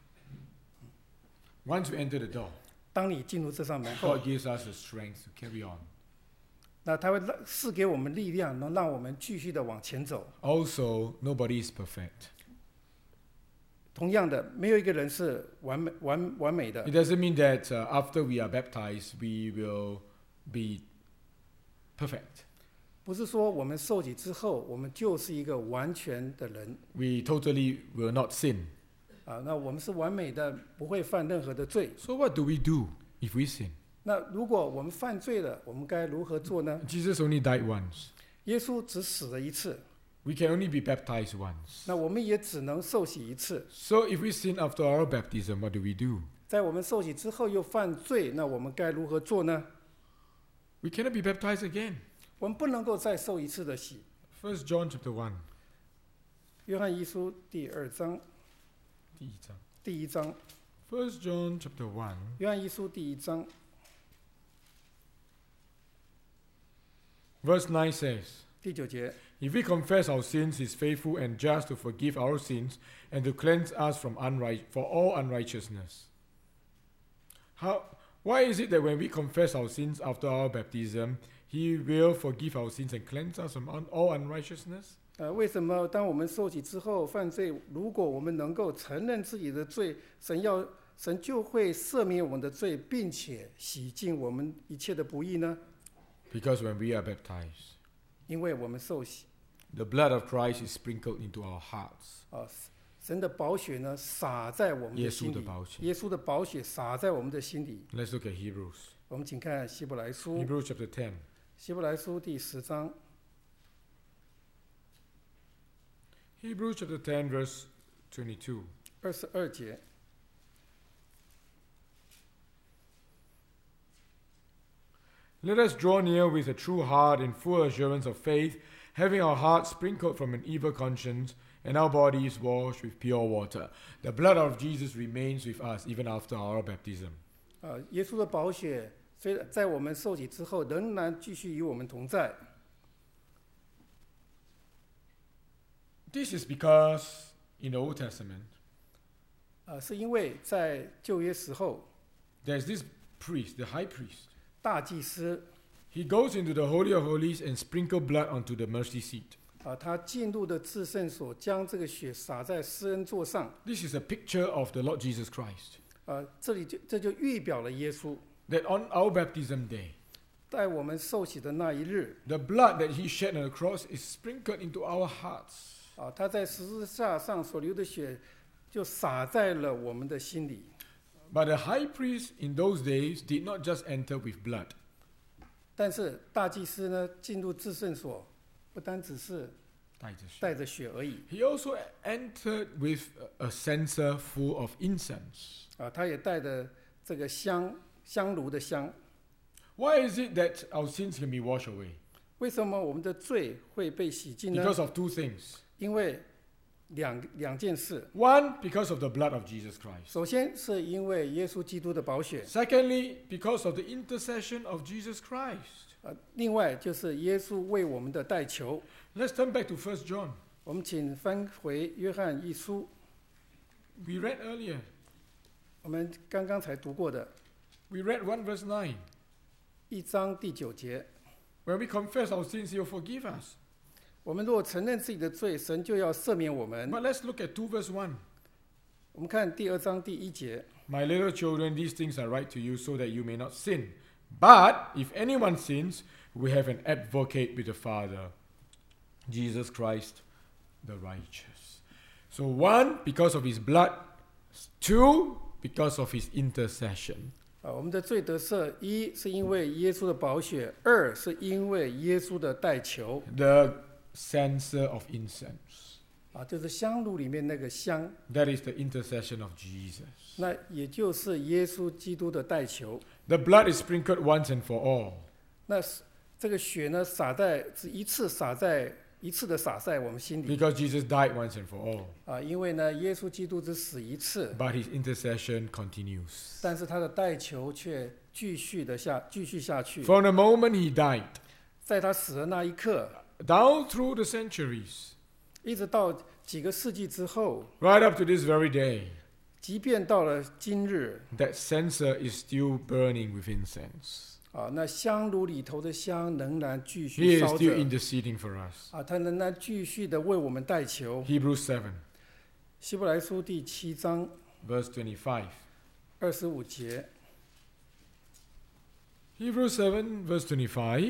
Once we enter the door, 当你进入这扇门后， God gives us the strength to carry on. 那他会让赐给我们力量，能让我们继续的往前走。 Also, nobody is perfect. 同样的，没有一个人是完美完完美的 It。doesn't mean that uh, after we are baptized, we will be perfect. 不是说我们受洗之后，我们就是一个完全的人 We totally will not sin. 啊。那我们是完美的，不会犯任何的罪。 So what do we do if we sin? 那如果我们犯罪了，我们该如何做呢？ Jesus only died once. 耶稣只死了一次， We can only be baptized once. 那我们也只能受洗一次。 So if we sin after our baptism, what do we do? 在我们受洗之后又犯罪，那我们该如何做呢？ We cannot be baptized again. 我们不能够再受一次的洗。 First John chapter one. 约翰一书第二章第一章。 第一章， First John chapter one, 约翰一书第一章 verse nine says, 第九节， If we confess our sins, He is faithful and just to forgive our sins and to cleanse us from unright for all unrighteousness. How? Why is it that when we confess our sins after our baptism, He will forgive our sins and cleanse us from un- all unrighteousness? 呃，为什么当我们受洗之后犯罪，如果我们能够承认自己的罪，神要神就会赦免我们的罪，并且洗净我们一切的不义呢？ Because when we are baptized, 因为我们受洗， the blood of Christ is sprinkled into our hearts. 啊、神的宝血呢洒在我们的心里， 耶稣的宝血。 耶稣的宝血洒在我们的心里。 Let's look at Hebrews. 我们请看希伯来书， Hebrews chapter ten. 希伯来书第十章， Hebrews chapter ten, verse twenty-two. 二十二节。 Let us draw near with a true heart and full assurance of faith, having our hearts sprinkled from an evil conscience and our bodies washed with pure water. The blood of Jesus remains with us even after our baptism. 啊，耶稣的宝血虽然在我们受洗之后，仍然继续与我们同在。 This is because in the Old Testament, 啊，是因为在旧约时候， there's this priest, the high priest. 大祭司 He goes into the Holy of Holies and sprinkle blood onto the mercy seat. 啊，他进入的至圣所，将这个血洒在施恩座上。 This is a picture of the Lord Jesus Christ. 啊，这里就这就预表了耶稣， That on our baptism day, 在我们受洗的那一日， the blood that He shed on the cross is sprinkled into our hearts. 啊，他在十字架上所流的血，就洒在了我们的心里。 But the high priest in those days did not just enter with blood. 但是大祭司呢，进入至圣所，不单只是带着血而已， He also entered with a censer full of incense. 啊，他也带着这个香香炉的香。 Why is it that our sins can be washed away? 为什么我们的罪会被洗净呢？ Because of two things. 因为两两件事。 One, because of the blood of Jesus Christ. 首先是因为耶稣基督的宝血， Secondly, because of the intercession of Jesus Christ. 呃，另外就是耶稣为我们的代求。 Let's turn back to First John. 我们请翻回约翰一书， We read earlier. 我们刚刚才读过的 We read one verse nine. 一章第九节。 When we confess our sins, He will forgive us. 我们如果承认自己的罪，神就要赦免我们。 But let's look at two verse one. 我们看第二章第一节， My little children, these things I write to you so that you may not sin. But if anyone sins, we have an advocate with the Father, Jesus Christ the righteous. So one, because of His blood. Two, because of His intercession. 啊，我们的罪得赦，一是因为耶稣的宝血，二是因为耶稣的代求。 The censer of incense. 啊，就是香炉里面那个香， That is the intercession of Jesus. 那也就是耶稣基督的代求。 The blood is sprinkled once and for all. 那这个血呢，洒在是一次洒在一次的洒在我们心里 Because Jesus died once and for all. 啊，因为呢，耶稣基督只死一次， But His intercession continues. 但是他的代求却继续的下继续下去。 From the moment He died, 在他死的那一刻， down through the centuries, 一直到几个世纪之后， right up to this very day, 即便到了今日 that censer is still burning with incense. 啊，那香炉里头的香仍然继 He 续 is 烧 still 着 interceding for us. 啊，他仍然继续的为我们代求。 Hebrews seven, 希伯来书第七章 verse twenty-five. 二十五节， Hebrews seven, verse twenty-five.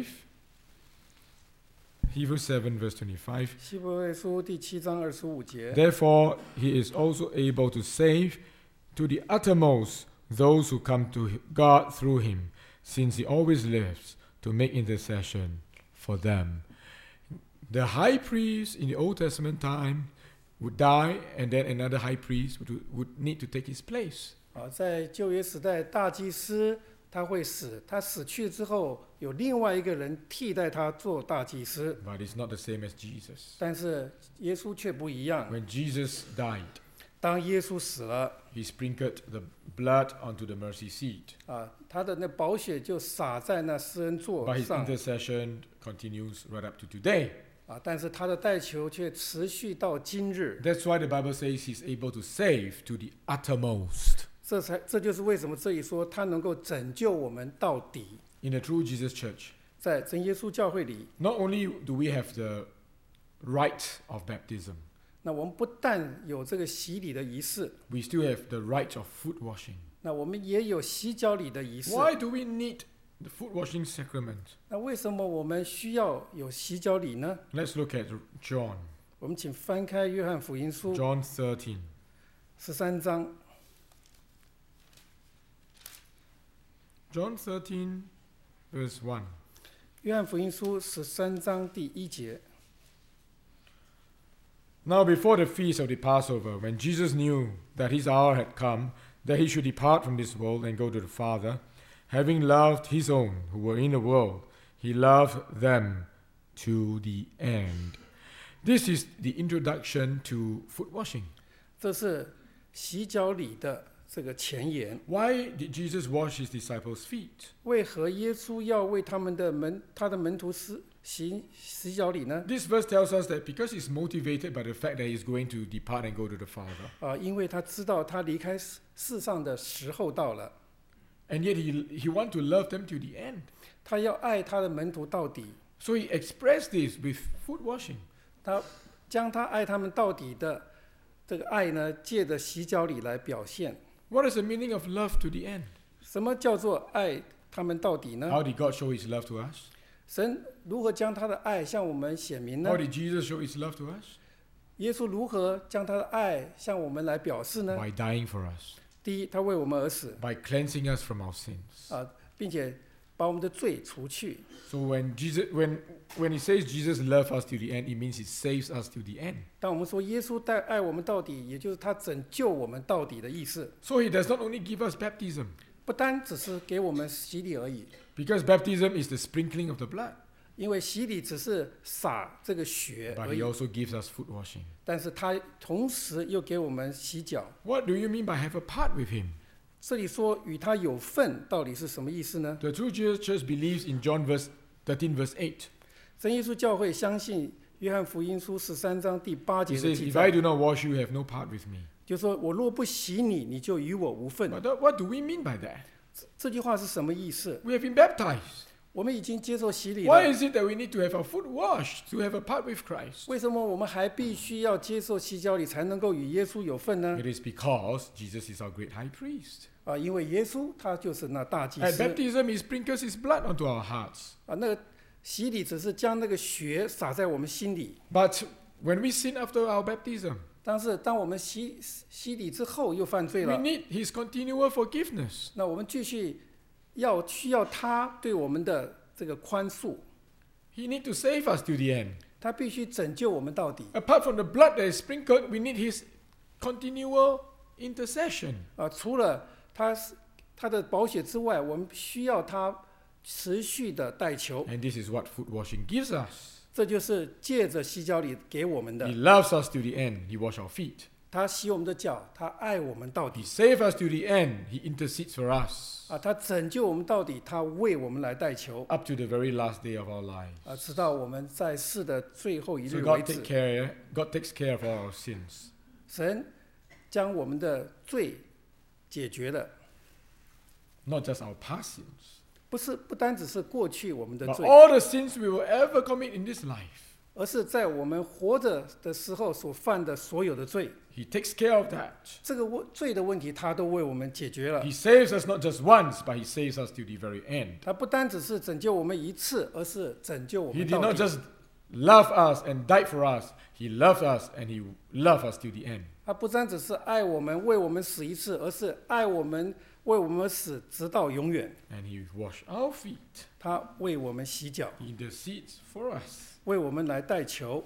Hebrews seven, verse twenty-five. 希伯来书第七章二十五节。 Therefore, He is also able to save to the uttermost those who come to God through Him, since He always lives to make intercession for them. The high priest in the Old Testament time would die, and then another high priest would, would need to take his place. 啊，在旧约时代，大祭司他会死，他死去之后，有另外一个人替代他做大祭司。 But it's not the same as Jesus. 但是耶稣却不一样。 When Jesus died, 当耶稣死了 he sprinkled the blood onto the mercy seat. 啊，他的那宝血就洒在那施恩座 But his 上 intercession continues right up to today. 啊，但是他的代求却持续到今日。 That's why the Bible says he's able to save to the uttermost. 这才这就是为什么这里说他能够拯救我们到底。 In the true Jesus Church, 在真耶稣教会里， not only do we have the rite of baptism, 那我们不但有这个洗礼的仪式， we still have the rite of foot washing. 那我们也有洗脚礼的仪式。 Why do we need the foot washing sacrament? 那为什么我们需要有洗脚礼呢？ Let's look at John. 我们请翻开约翰福音书 John thirteen. 十三章。 John thirteen, verse one. 约翰福音书十三章第一节。 Now before the feast of the Passover, when Jesus knew that his hour had come, that he should depart from this world and go to the Father, having loved his own who were in the world, he loved them to the end. This is the introduction to foot washing. 这是洗脚礼的这个前言。 Why did Jesus wash his disciples' feet? 为何耶稣要为他们的门他的门徒施行洗脚礼呢？ This verse tells us that because he's motivated by the fact that he's going to depart and go to the Father, 啊，因为他知道他离开世世上的时候到了， and yet he, he wants to love them to the end. 他要爱他的门徒到底。 So he expressed this with foot washing. 他将他爱他们到底的这个爱呢，借着洗脚礼来表现。 What is the meaning of love to the end? 什么叫做爱他们到底呢？ How did God show his love to us? 神如何将他的爱向我们显明呢 How？did Jesus show his love to us? 耶稣如何将他的爱向我们来表示呢？ By dying for us, 第一，他为我们而死 by cleansing us from our sins. 啊，并且把我们的罪除去。 So when Jesus, when when he says Jesus loves us to the end, it means he saves us to the end. 当我们说耶稣带爱我们到底，也就是他拯救我们到底的意思， So he does not only give us baptism, 不单只是给我们洗礼而已， because baptism is the sprinkling of the blood, 因为洗礼只是洒这个血 but 而 he 已， also gives us foot washing. 但是他同时又给我们洗脚。 What do you mean by have a part with him? 这里说与他有份，到底是什么意思呢？ The true Jesus church believes in John verse thirteen verse eight. 真耶稣教会相信约翰福音书十三章第八 He 节的 says, 记 if I 载， do not wash you, you have no part with me. 就说我若不洗你，你就与我无份。 But that- what do we mean by that? 这句话是什么意思？ We have been baptized. 我们已经接受洗礼 Why 了， is it that we need to have our foot washed to have a part with Christ? 为什么我们还必须要接受洗脚礼才能够与耶稣有份呢？ It is because Jesus is our great high priest. 啊，因为耶稣他就是那大祭 At 司 baptism, he sprinkles his blood onto our hearts. 啊，那个洗礼只是将那个血洒在我们心里， But when we sin after our baptism, 但是当我们洗洗礼之后又犯罪 we 了， need his continual forgiveness. 那我们继续要需要他对我们的这个宽恕， He need to save us to the end. 他必须拯救我们到底 Apart from the blood that is sprinkled, we need his continual intercession. 啊！除了他他的宝血之外，我们需要他持续的代求， And this is what foot washing gives us. 这就是借着洗脚礼给我们 He 的。 loves us to the end. He washes our feet. 他洗我们的脚，他爱我们到 He 底 saves us to the end. He intercedes for us 啊！他拯救我们到底，他为我们来代求 up to the very last day of our lives. 啊！直到我们在世的最后一 So 日为 God take 止， care. God takes care of all our sins. 神将我们的罪解决了， Not just our past sins, 不是不单只是过去我们的 but 罪， all the sins we will ever commit in this life. 而是在我们活着的时候所犯的所有的罪。 He takes care of that. 这个问罪的问题，他都为我们解决了 He。saves us not just once, but he saves us to the very end. 他不单只是拯救我们一次，而是拯救我 He 们 did 到 not 底。 just love us and died for us. He loved us and he loved us to the end. 他不单只是爱我们，为我们死一次，而是爱我们，为我们死，直到永远。 And he washed our feet. 他为我们洗脚， He intercedes for us. 为我们来代求。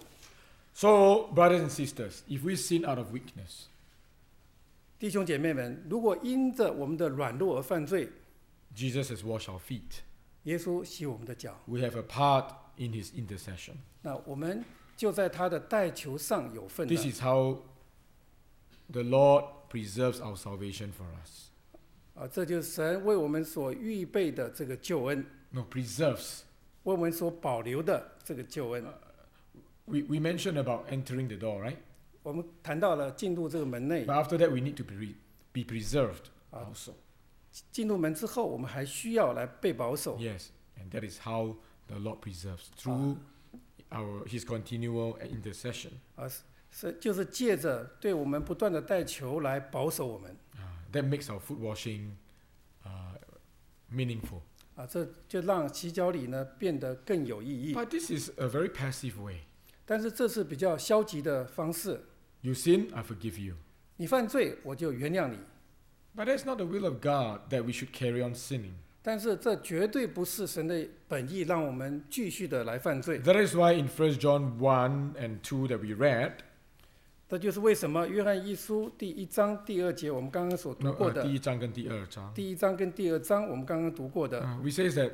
So, brothers and sisters, if we sin out of weakness, 弟兄姐妹们，如果因着我们的软弱而犯罪， Jesus has washed our feet. 耶穌洗我們的腳， We have a part in his intercession. 那我們就在他的代求上有份 This 的。 is how the Lord preserves our salvation for us. 啊，这就是神为我们所预备的这个救恩， No, preserves. 为我们所保留的这个救恩。 We, we mentioned about entering the door, right? 我们谈到了进入这个门内， But after that, we need to be, be preserved Ah. also. 进入门之后，我们还需要来被保守。 Yes, and that is how the Lord preserves through our His continual intercession. 啊，是是就是借着对我们不断的带球来保守我们。 Uh, that makes our foot washing uh, meaningful. 啊，这就让洗脚礼呢变得更有意义。 But this is a very passive way. 但是这是比较消极的方式。 You sin, I forgive you. 你犯罪，我就原谅你。 But that's not the will of God that we should carry on sinning. 但是这绝对不是神的本意，让我们继续的来犯罪。 That is why in First John one and two that we read, 这就是为什么约翰一书第一章第二节我们刚刚所读 no, 过 uh, 的， 第一章跟第二章， 第一章跟第二章我们刚刚读过的。 uh, we says that,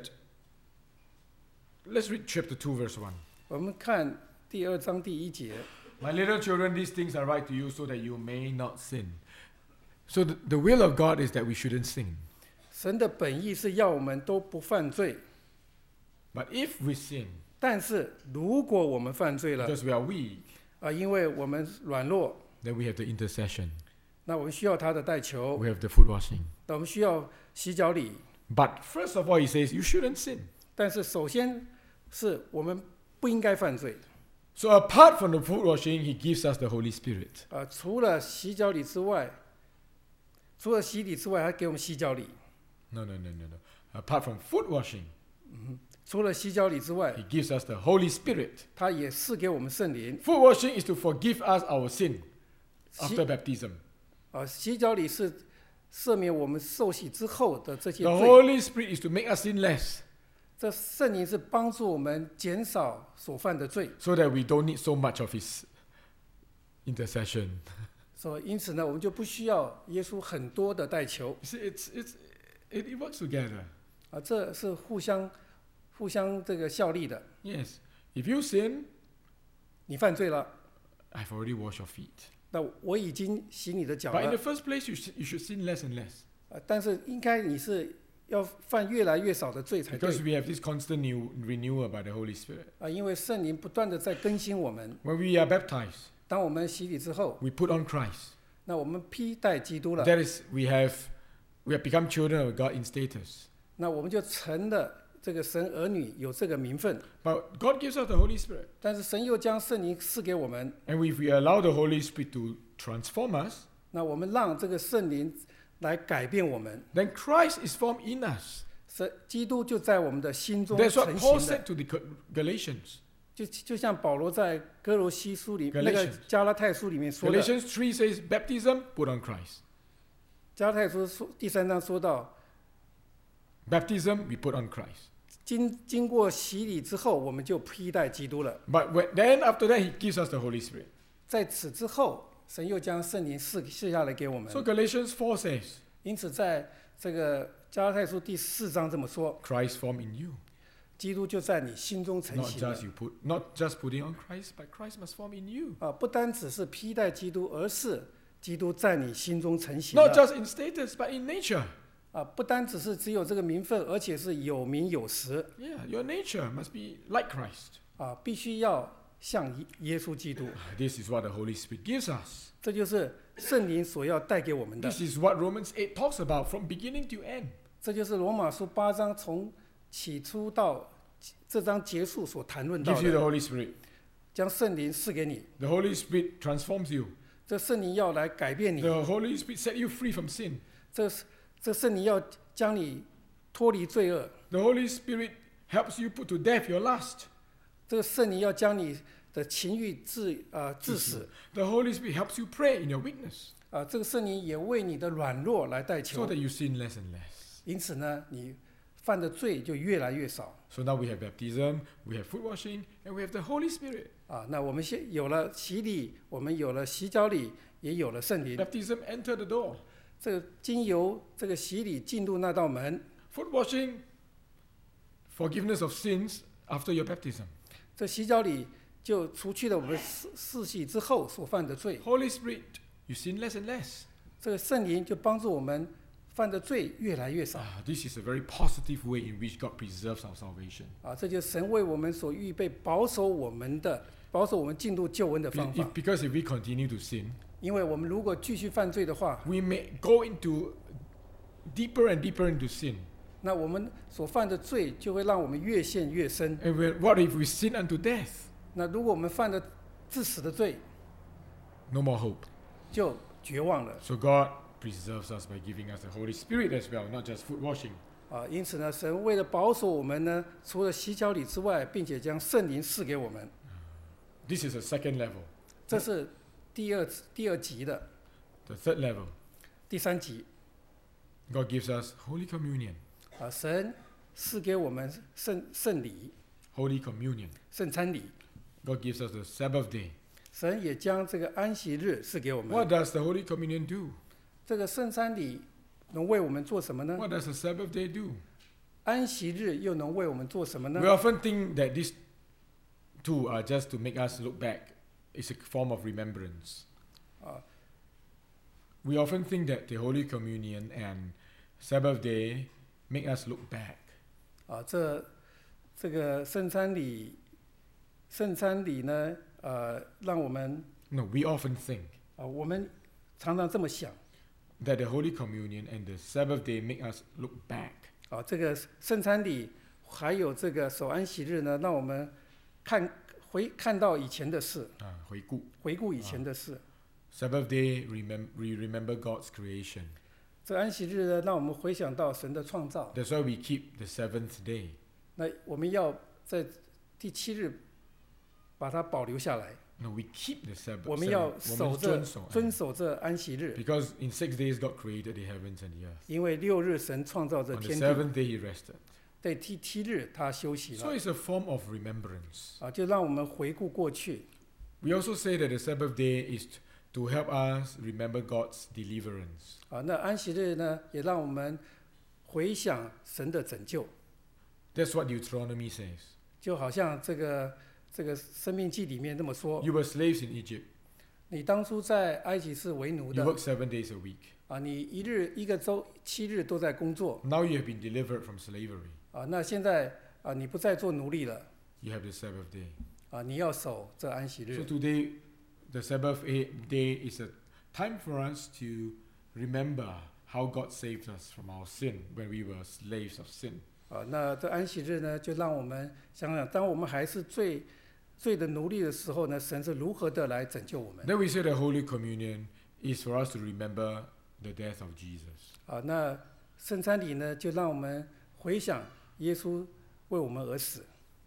let's read chapter two verse one. 我们看第二章第一节。 My little children, these things I write to you so that you may not sin. So the, the will of God is that we shouldn't sin. 神的本意是要我们都不犯罪， But if we sin, 但是如果我们犯罪了 because we are weak, 啊，因为我们软弱， then we have the intercession. 那我们需要他的代求， We have the foot washing. 那我们需要洗脚礼。 But first of all, he says you shouldn't sin. 但是首先是我们不应该犯罪 So apart from the foot washing, he gives us the Holy Spirit. 啊。除了洗脚礼之外，除了洗礼之外，还给我们洗脚礼。 No, no, no, no, no. Apart from foot washing, 除了洗脚礼之外 he，gives us the Holy Spirit. 他也赐给我们圣灵 Foot washing is to forgive us our sin 洗 after baptism. 啊。洗脚礼是赦免我们受洗之后的这些 The 罪。 Holy Spirit is to make us sin less, 这圣灵是帮助我们减少所犯的罪， so that we don't need so much of his intercession. 所以因此呢，我们就不需要耶稣很多的代求 You see, it's, it's, it, it works together. 啊，这是互相互相这个效力的。 Yes. If you sin, 你犯罪了， I've already washed your feet. 那我已经洗你的脚 But in 了 the first place, you, sh- you should sin less and less. 啊，但是应该你是要犯越来越少的罪才对 Because we have this constant new renewal by the Holy Spirit. 啊，因为圣灵不断的在更新我们。 When we are baptized, 当我们洗礼之后， we put on Christ. 那我们披戴基督了， That is, we have we have become children of God in status. 那我们就成了这个神儿女，有这个名分。 But God gives us the Holy Spirit. 但是神又将圣灵赐给我们， And if we allow the Holy Spirit to transform us, 那我们让这个圣灵来改变我们， then Christ is formed in us. 神基督就在我们的心中 That's what 成 Paul 型 said 的。 to the Ga- Galatians. 就就像保罗在哥罗西书里 Galatians 那个加拉太书里面说的， Galatians three says, baptism, put on Christ. 加拉太书说第三章说到， Baptism, we put on Christ. 经经过洗礼之后，我们就披戴基督了。 But when, then after that, he gives us the Holy Spirit. 在此之后，神又将圣灵赐赐下来给我们。 So Galatians four says, 因此，在这个加拉太书第四章这么说， Christ formed in you. 基督就在你心中成 Not 型了 just you put, not just putting on Christ, but Christ must form in you. 啊！不单只是披戴基督，而是基督在你心中成型 Not 了 just in status, but in nature. 啊！不单只是只有这个名分，而且是有名有实 Yeah, your nature must be like Christ. 啊！必须要像耶耶稣基督， This is what the Holy Spirit gives us. 这就是圣灵所要带给我们的。 This is what Romans eight talks about from beginning to end. 这就是罗马书八章从起初到这章结束所谈论到 Gives you the 的， Holy Spirit. 将圣灵赐给你， The Holy Spirit transforms you. 这圣灵要来改变你， The Holy Spirit set you free from sin. 这这圣灵要将你脱离罪恶， The Holy Spirit helps you put to death your lust. 这个圣灵要将你的情欲致啊、致死 The Holy Spirit helps you pray in your weakness 啊、这个圣灵也为你的软弱来代 so 求， that you sin less and less. 因此呢，你犯的罪就越来越少 So now we have baptism, we have foot washing, and we have the Holy Spirit. 啊。那我们现有了洗礼，我们有了洗脚礼，也有了圣灵。 Baptism, enter the door. 这个经由这个洗礼进入那道门， Foot washing, forgiveness of sins after your baptism. 这洗脚礼就除去了我们世世洗之后所犯的罪。 Holy Spirit, you sin less and less. 这个圣灵就帮助我们犯的罪越来越少。 Ah, this is a very positive way in which God preserves our salvation. 啊，这就是神为我们所预备保守我们的、保守我们进入救恩的方 If, 法。 because if we continue to sin, 因为我们如果继续犯罪的话， we may go into deeper and deeper into sin. 那我们所犯的罪就会让我们越陷越深。 And when, what if we sin unto death? 那如果我们犯了致死的罪， No more hope. 就绝望了。 So God preserves us by giving us the Holy Spirit as well, not just foot washing. 啊，因此呢，神为了保守我们呢，除了洗脚礼之外，并且将圣灵赐给我们， This is a second level. 这是第二第二级的。 The third level, 第三级 God gives us Holy Communion. 啊，神赐给我们圣圣礼、 Holy Communion. 圣餐礼。 God gives us the Sabbath day. 神也将这个安息日赐给我们。 What does the Holy Communion do? 这个圣餐礼能为我们做什么呢？ What does the Sabbath day do? 安息日又能为我们做什么呢 We？ often think that these two are just to make us look back. It's a form of remembrance. 啊， We often think that the Holy Communion and Sabbath day make us look back. 啊，这这个圣餐礼，圣餐礼呢，呃，让我们 No, we often think 啊，我们常常这么想 that the Holy Communion and the Sabbath day make us look back. 啊，这个圣餐礼还有这个守安息日呢，让我们看回看到以前的事， 啊，回顾。 回顾以前的事。 Sabbath day, remem- we remember God's creation. 这安息日呢，让我们回想到神的创造。 That's why we keep the seventh day. 那我们要在第七日把它保留下来， No, we keep the Sabbath. 我们要 seven- 守着我们遵守， 遵守这安息日， Because in six days God created the heavens and the earth. 因为六日神创造这 On the 天地， seventh day He rested. 在第七日他休息 So 了 it's a form of remembrance. 啊，就让我们回顾过去 We also say that the Sabbath day is t- to help us remember God's deliverance. 啊。那安息日呢，也让我们回想神的拯救， That's what Deuteronomy says. 就好像这个这个生命记里面这么说： You were slaves in Egypt. 你当初在埃及是为奴 You 的 worked seven days a week. 啊，你一日一个周七日都在工作 Now you have been delivered from slavery. 啊。那现在啊，你不再做奴隶了 You have the Sabbath day. 啊，你要守这安息 So 日。 today, the Sabbath a- day is a time for us to remember how God saved us from our sin when we were slaves of sin. 啊，那这安息日呢，就让我们想想，当我们还是罪罪的奴隶的时候呢，神是如何的来拯救我们。 Then we say the Holy Communion is for us to remember the death of Jesus. 啊，那圣餐礼呢，就让我们回想耶稣为我们而死，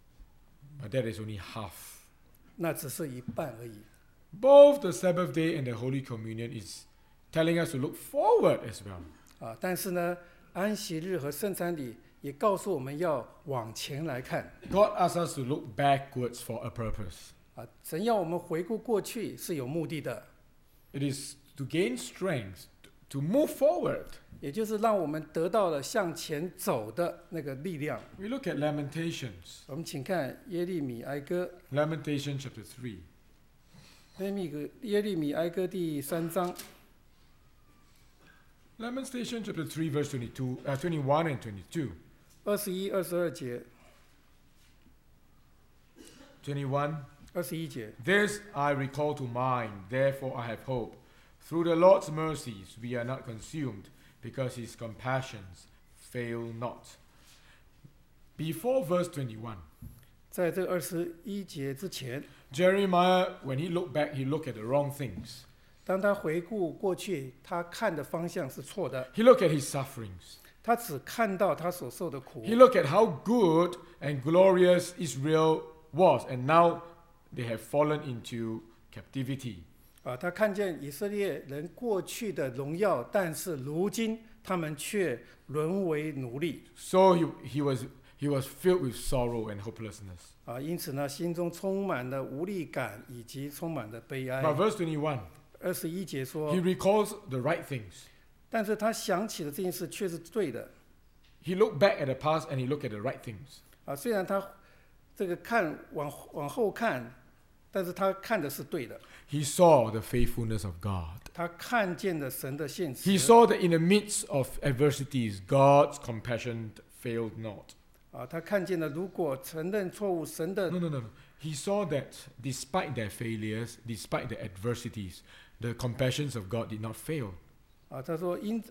But that is only half. 那只是一半而已。 Both the Sabbath day and the Holy Communion is telling us to look forward as well. 啊，但是呢，安息日和圣餐礼也告诉我们要往前来看。 God asks us to look backwards for a purpose. 啊，神要我们回顾过去是有目的的， It is to gain strength, to move forward. 也就是让我们得到了向前走的那个力量。 We look at Lamentations. 我们请看耶利米哀歌， Lamentation chapter three. 耶利米耶利米哀歌第三章。 Lamentation chapter three, verse twenty-two, uh, twenty-one and twenty-two. 二十一、二十二节， twenty-one. 二十一节， This I recall to mind, therefore I have hope. Through the Lord's mercies we are not consumed, because his compassions fail not. Before verse twenty-one, 在这二十一节之前， Jeremiah, when he looked back, he looked at the wrong things. 当他回顾过去，他看的方向是错的， He looked at his sufferings. 他只看到他所受的苦 He，looked at how good and glorious Israel was, and now they have fallen into captivity. 啊，他看见以色列人过去的荣耀，但是如今他们却沦为奴隶 So he, he was he was filled with sorrow and hopelessness. 啊，因此呢，心中充满了无力感以及充满了悲哀 But。verse twenty-one, 二十一节说 he，recalls the right things. 但是他想起的这件事却是对的 He looked back at the past and he looked at the right things. 啊。虽然他这个看往往后看但是他看的是对的， He saw the faithfulness of God. 他看见了神的现 He 实 saw that in the midst of adversities, God's compassion failed not. 啊，他看见了如果承认错误，神的 No, no, no, no. He saw that despite their failures, despite the adversities, the compassions of God did not fail. 啊，他说因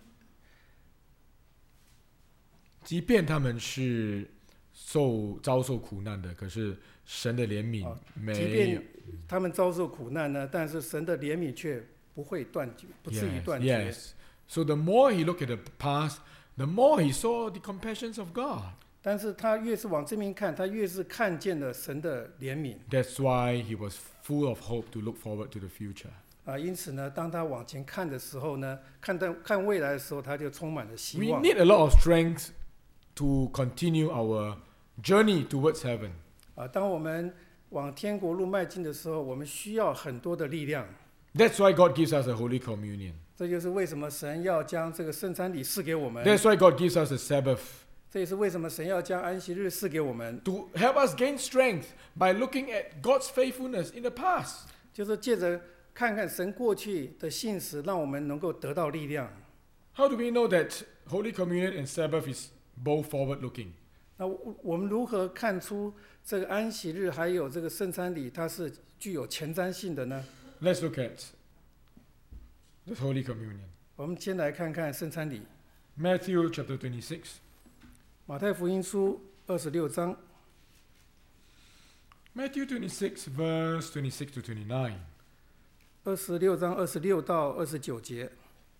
即便他们是受遭受苦难的，可是神的怜悯啊，即没有。 便他们遭受苦难呢，但是神的怜悯却不会断绝，不至于 Yes, 断绝。 yes. So the more he looked at the past, the more he saw the compassions of God. 但是他越是往这边看，他越是看见了神的怜悯 That's why he was full of hope to look forward to the future. 啊。因此呢，当他往前看的时候呢，看到看未来的时候，他就充满了希 We 望 need a lot of strength to continue our journey towards heaven. 啊。当我们往天国路迈进的时候，我们需要很多的力量。 That's why God gives us a Holy Communion. 这就是为什么神要将这个圣餐礼赐给我们。 That's why God gives us a Sabbath. 这也是为什么神要将安息日赐给我们， To help us gain strength by looking at God's faithfulness in the past. 就是借着看看神过去的信实，让我们能够得到力量。 How do we know that Holy Communion and Sabbath is both forward-looking? 那我我们如何看出这个安息日还有这个圣餐礼，它是具有前瞻性的呢？ Let's look at the Holy Communion. 我们先来看看圣餐礼， Matthew chapter twenty-six. 马太福音书二十六章， Matthew twenty-six, verse twenty-six to twenty-nine. 二十六章二十六到二十九节。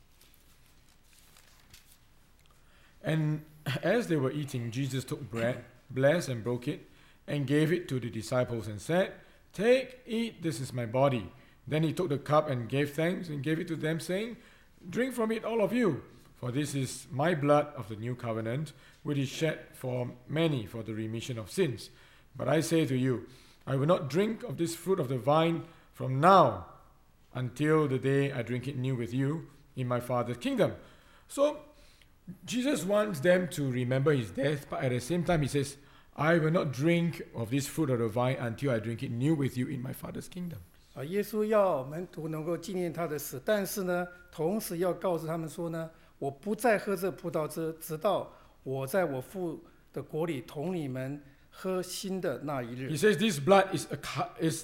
And as they were eating, Jesus took bread, blessed and broke it, and gave it to the disciples and said, "Take, eat, this is my body." Then he took the cup and gave thanks and gave it to them, saying, "Drink from it, all of you, for this is my blood of the new covenant, which is shed for many for the remission of sins. But I say to you, I will not drink of this fruit of the vine from now until the day I drink it new with you in my Father's kingdom." So Jesus wants them to remember his death, but at the same time he says, "I will not drink of this fruit of the vine until I drink it new with you in my Father's kingdom." 啊，耶稣要门徒能够纪念他的死，但是呢，同时要告诉他们说呢，我不再喝这葡萄汁，直到我在我父的国里同你们喝新的那一 He 日。 says, "This blood is a, co- is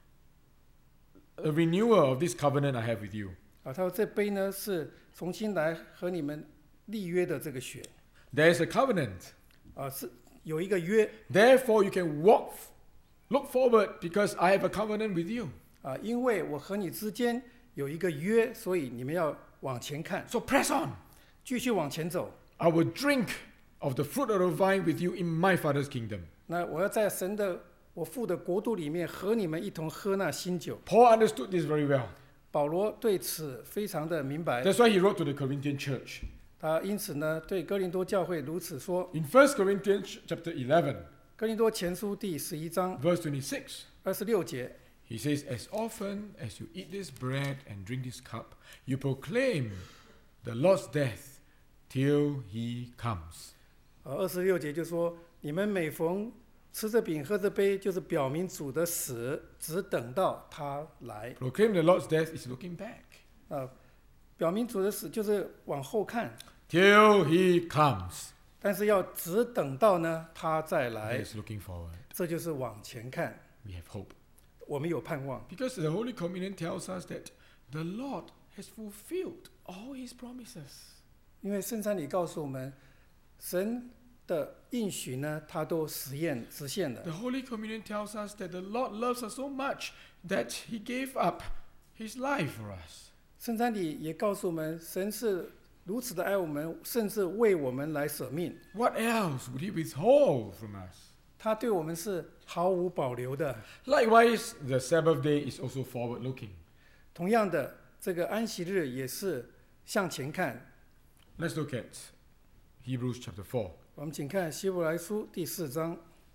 a renewal of this covenant I have with you." 啊，他说这杯呢是重新来和你们立约的这个血， There is a covenant. 啊，是有一个约 Therefore you can walk, look forward because I have a covenant with you. 啊，因为我和你之间有一个约，所以你们要往前看， So press on. 继续往前走。 I will drink of the fruit of the vine with you in my Father's kingdom. 那我要在神的我父的国度里面和你们一同喝那新酒。 Paul understood this very well. 保罗对此非常的明白， That's why he wrote to the Corinthian church. 他因此呢对哥林多教会如此说。 In First Corinthians chapter eleven, 哥林多前书第十一章 verse twenty-six, 二十六节， he says, "As often as you eat this bread and drink this cup, you proclaim the Lord's death till he comes." 呃，二十六节就说，你们每逢吃这饼喝这杯，就是表明主的死，只等到他来。 Proclaim the Lord's death is looking back 啊、表明主的死就是往后看， till he comes. 但是要只等到呢他再 That 来， is looking forward. 这就是往前看。 We have hope. 我们有盼望， Because the Holy Communion tells us that the Lord has fulfilled all his promises. 因为圣餐里告诉我们，神的应许呢，他都实验实现了 The。Holy Communion tells us that the Lord loves us so much that he gave up his life for us. 圣餐里也告诉我们，神是如此的爱我们，甚至为我们来舍命。 What else would he withhold from us? 他对我们是毫无保留的。 Likewise, the Sabbath day is also forward-looking. 同样的，这个安息日也是向前看。 Let's look at Hebrews chapter four. 我们请看希伯来书第四章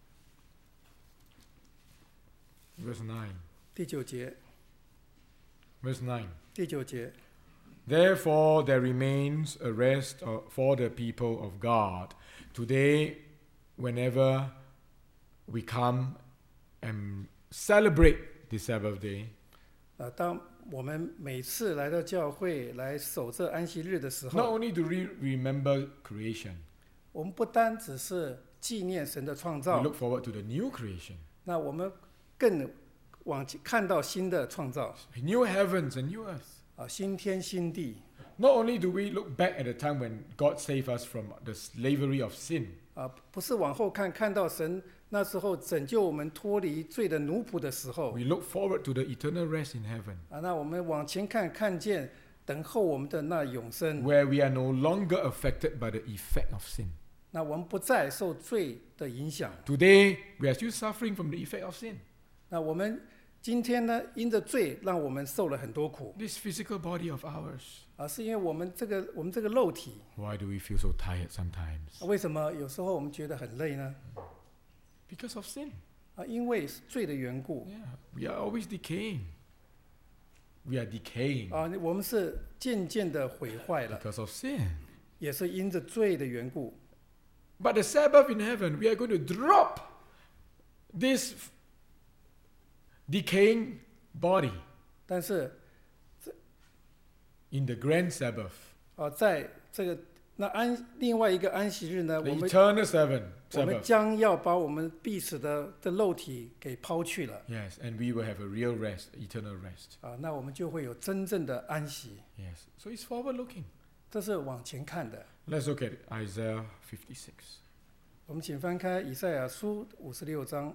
Verse nine. 第九节。 Verse nine. 第九节， Therefore there remains a rest uh, for the people of God. Today, whenever we come and celebrate the Sabbath day, 啊，当我们每次来到教会来守这安息日的时 not 候， only to re- remember creation, 我们不单只是纪念神的创 we 造， look forward to the new creation, 那我们更往前看到新的创造 new heavens and new earth. 啊，新天新地 Not only do we look back at the time when God saved us from the slavery of sin, 啊，不是往后看看到神那时候拯救我们脱离罪的奴仆的时候 we look forward to the eternal rest in heaven, 啊，那我们往前看看见等候我们的那永生， where we are no longer affected by the effect of sin. 那我们不再受罪的影响。 Today, we are still suffering from the effect of sin. 那我们今天呢，因着罪让我们受了很多苦 This physical body of ours, 啊，是因为我们这个我们这个肉体 why do we feel so tired sometimes? 啊为什么有时候我们觉得很累呢？ Because of sin. 啊，因为罪的缘故 Yeah, we are always decaying. We are decaying 啊，我们是渐渐的毁坏了， because of sin. 也是因着罪的缘故。 But the Sabbath in heaven, we are going to drop this decaying body 但是 in the grand Sabbath, 啊，在这个那安另外一个安息日呢， the 我们 eternal seven, 我们 Sabbath. 将要把我们必死的的肉体给抛去了 Yes, and we will have a real rest, eternal rest. 啊，那我们就会有真正的安息。 Yes, so it's forward looking. 这是往前看的。 Let's look at Isaiah fifty-six. 我们请翻开以赛亚书五十六章。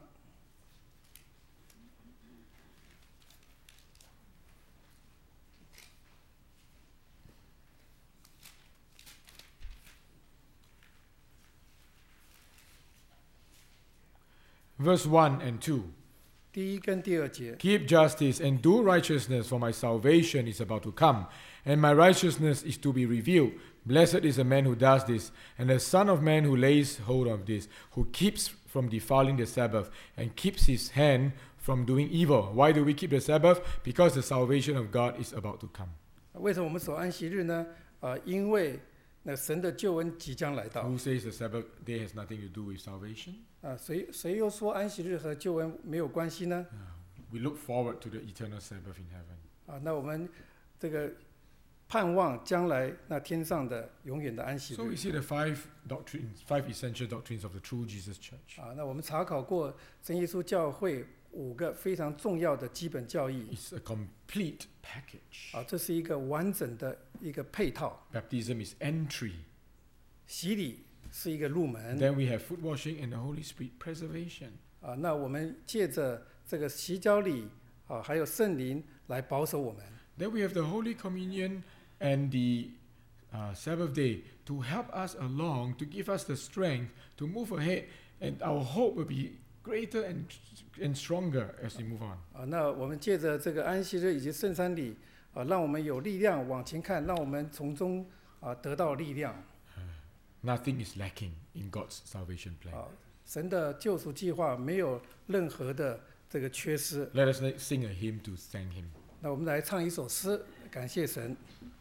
Verse one and two. 第一跟第二节， Keep justice and do righteousness, for my salvation is about to come, and my righteousness is to be revealed. Blessed is the man who does this, and the Son of Man who lays hold of this, who keeps from defiling the Sabbath, and keeps his hand from doing evil. Why do we keep the Sabbath? Because the salvation of God is about to come. 为什么我们守安息日呢？啊，因为那神的救恩即将来到 Who says the Sabbath day has nothing to do with salvation? 啊！谁谁又说安息日和救恩没有关系呢？ We look forward to the eternal Sabbath in heaven. 啊，那我们这个盼望将来那天上的永远的安息 So we 日 see the five doctrines, five essential doctrines of the true Jesus Church. 啊。那我们查考过真耶稣教会五个非常重要的基本教义 It's a complete package. 啊，这是一个完整的一个配套。 Baptism is entry. 洗礼是一个入门 Then we have foot washing and the Holy Spirit preservation. 啊。那我们借着这个洗脚礼啊，还有圣灵来保守我们。 Then we have the Holy Communion and the uh, Sabbath day to help us along, to give us the strength to move ahead, and our hope will be greater and, and stronger as we move on. 啊，那我们借着这个安息日以及圣餐礼啊，让我们有力量往前看，让我们从中啊得到力量 Nothing is lacking in God's salvation plan. 啊。神的救赎计划没有任何的这个缺失。 Let us sing a hymn to thank Him. 那我们来唱一首诗，感谢神。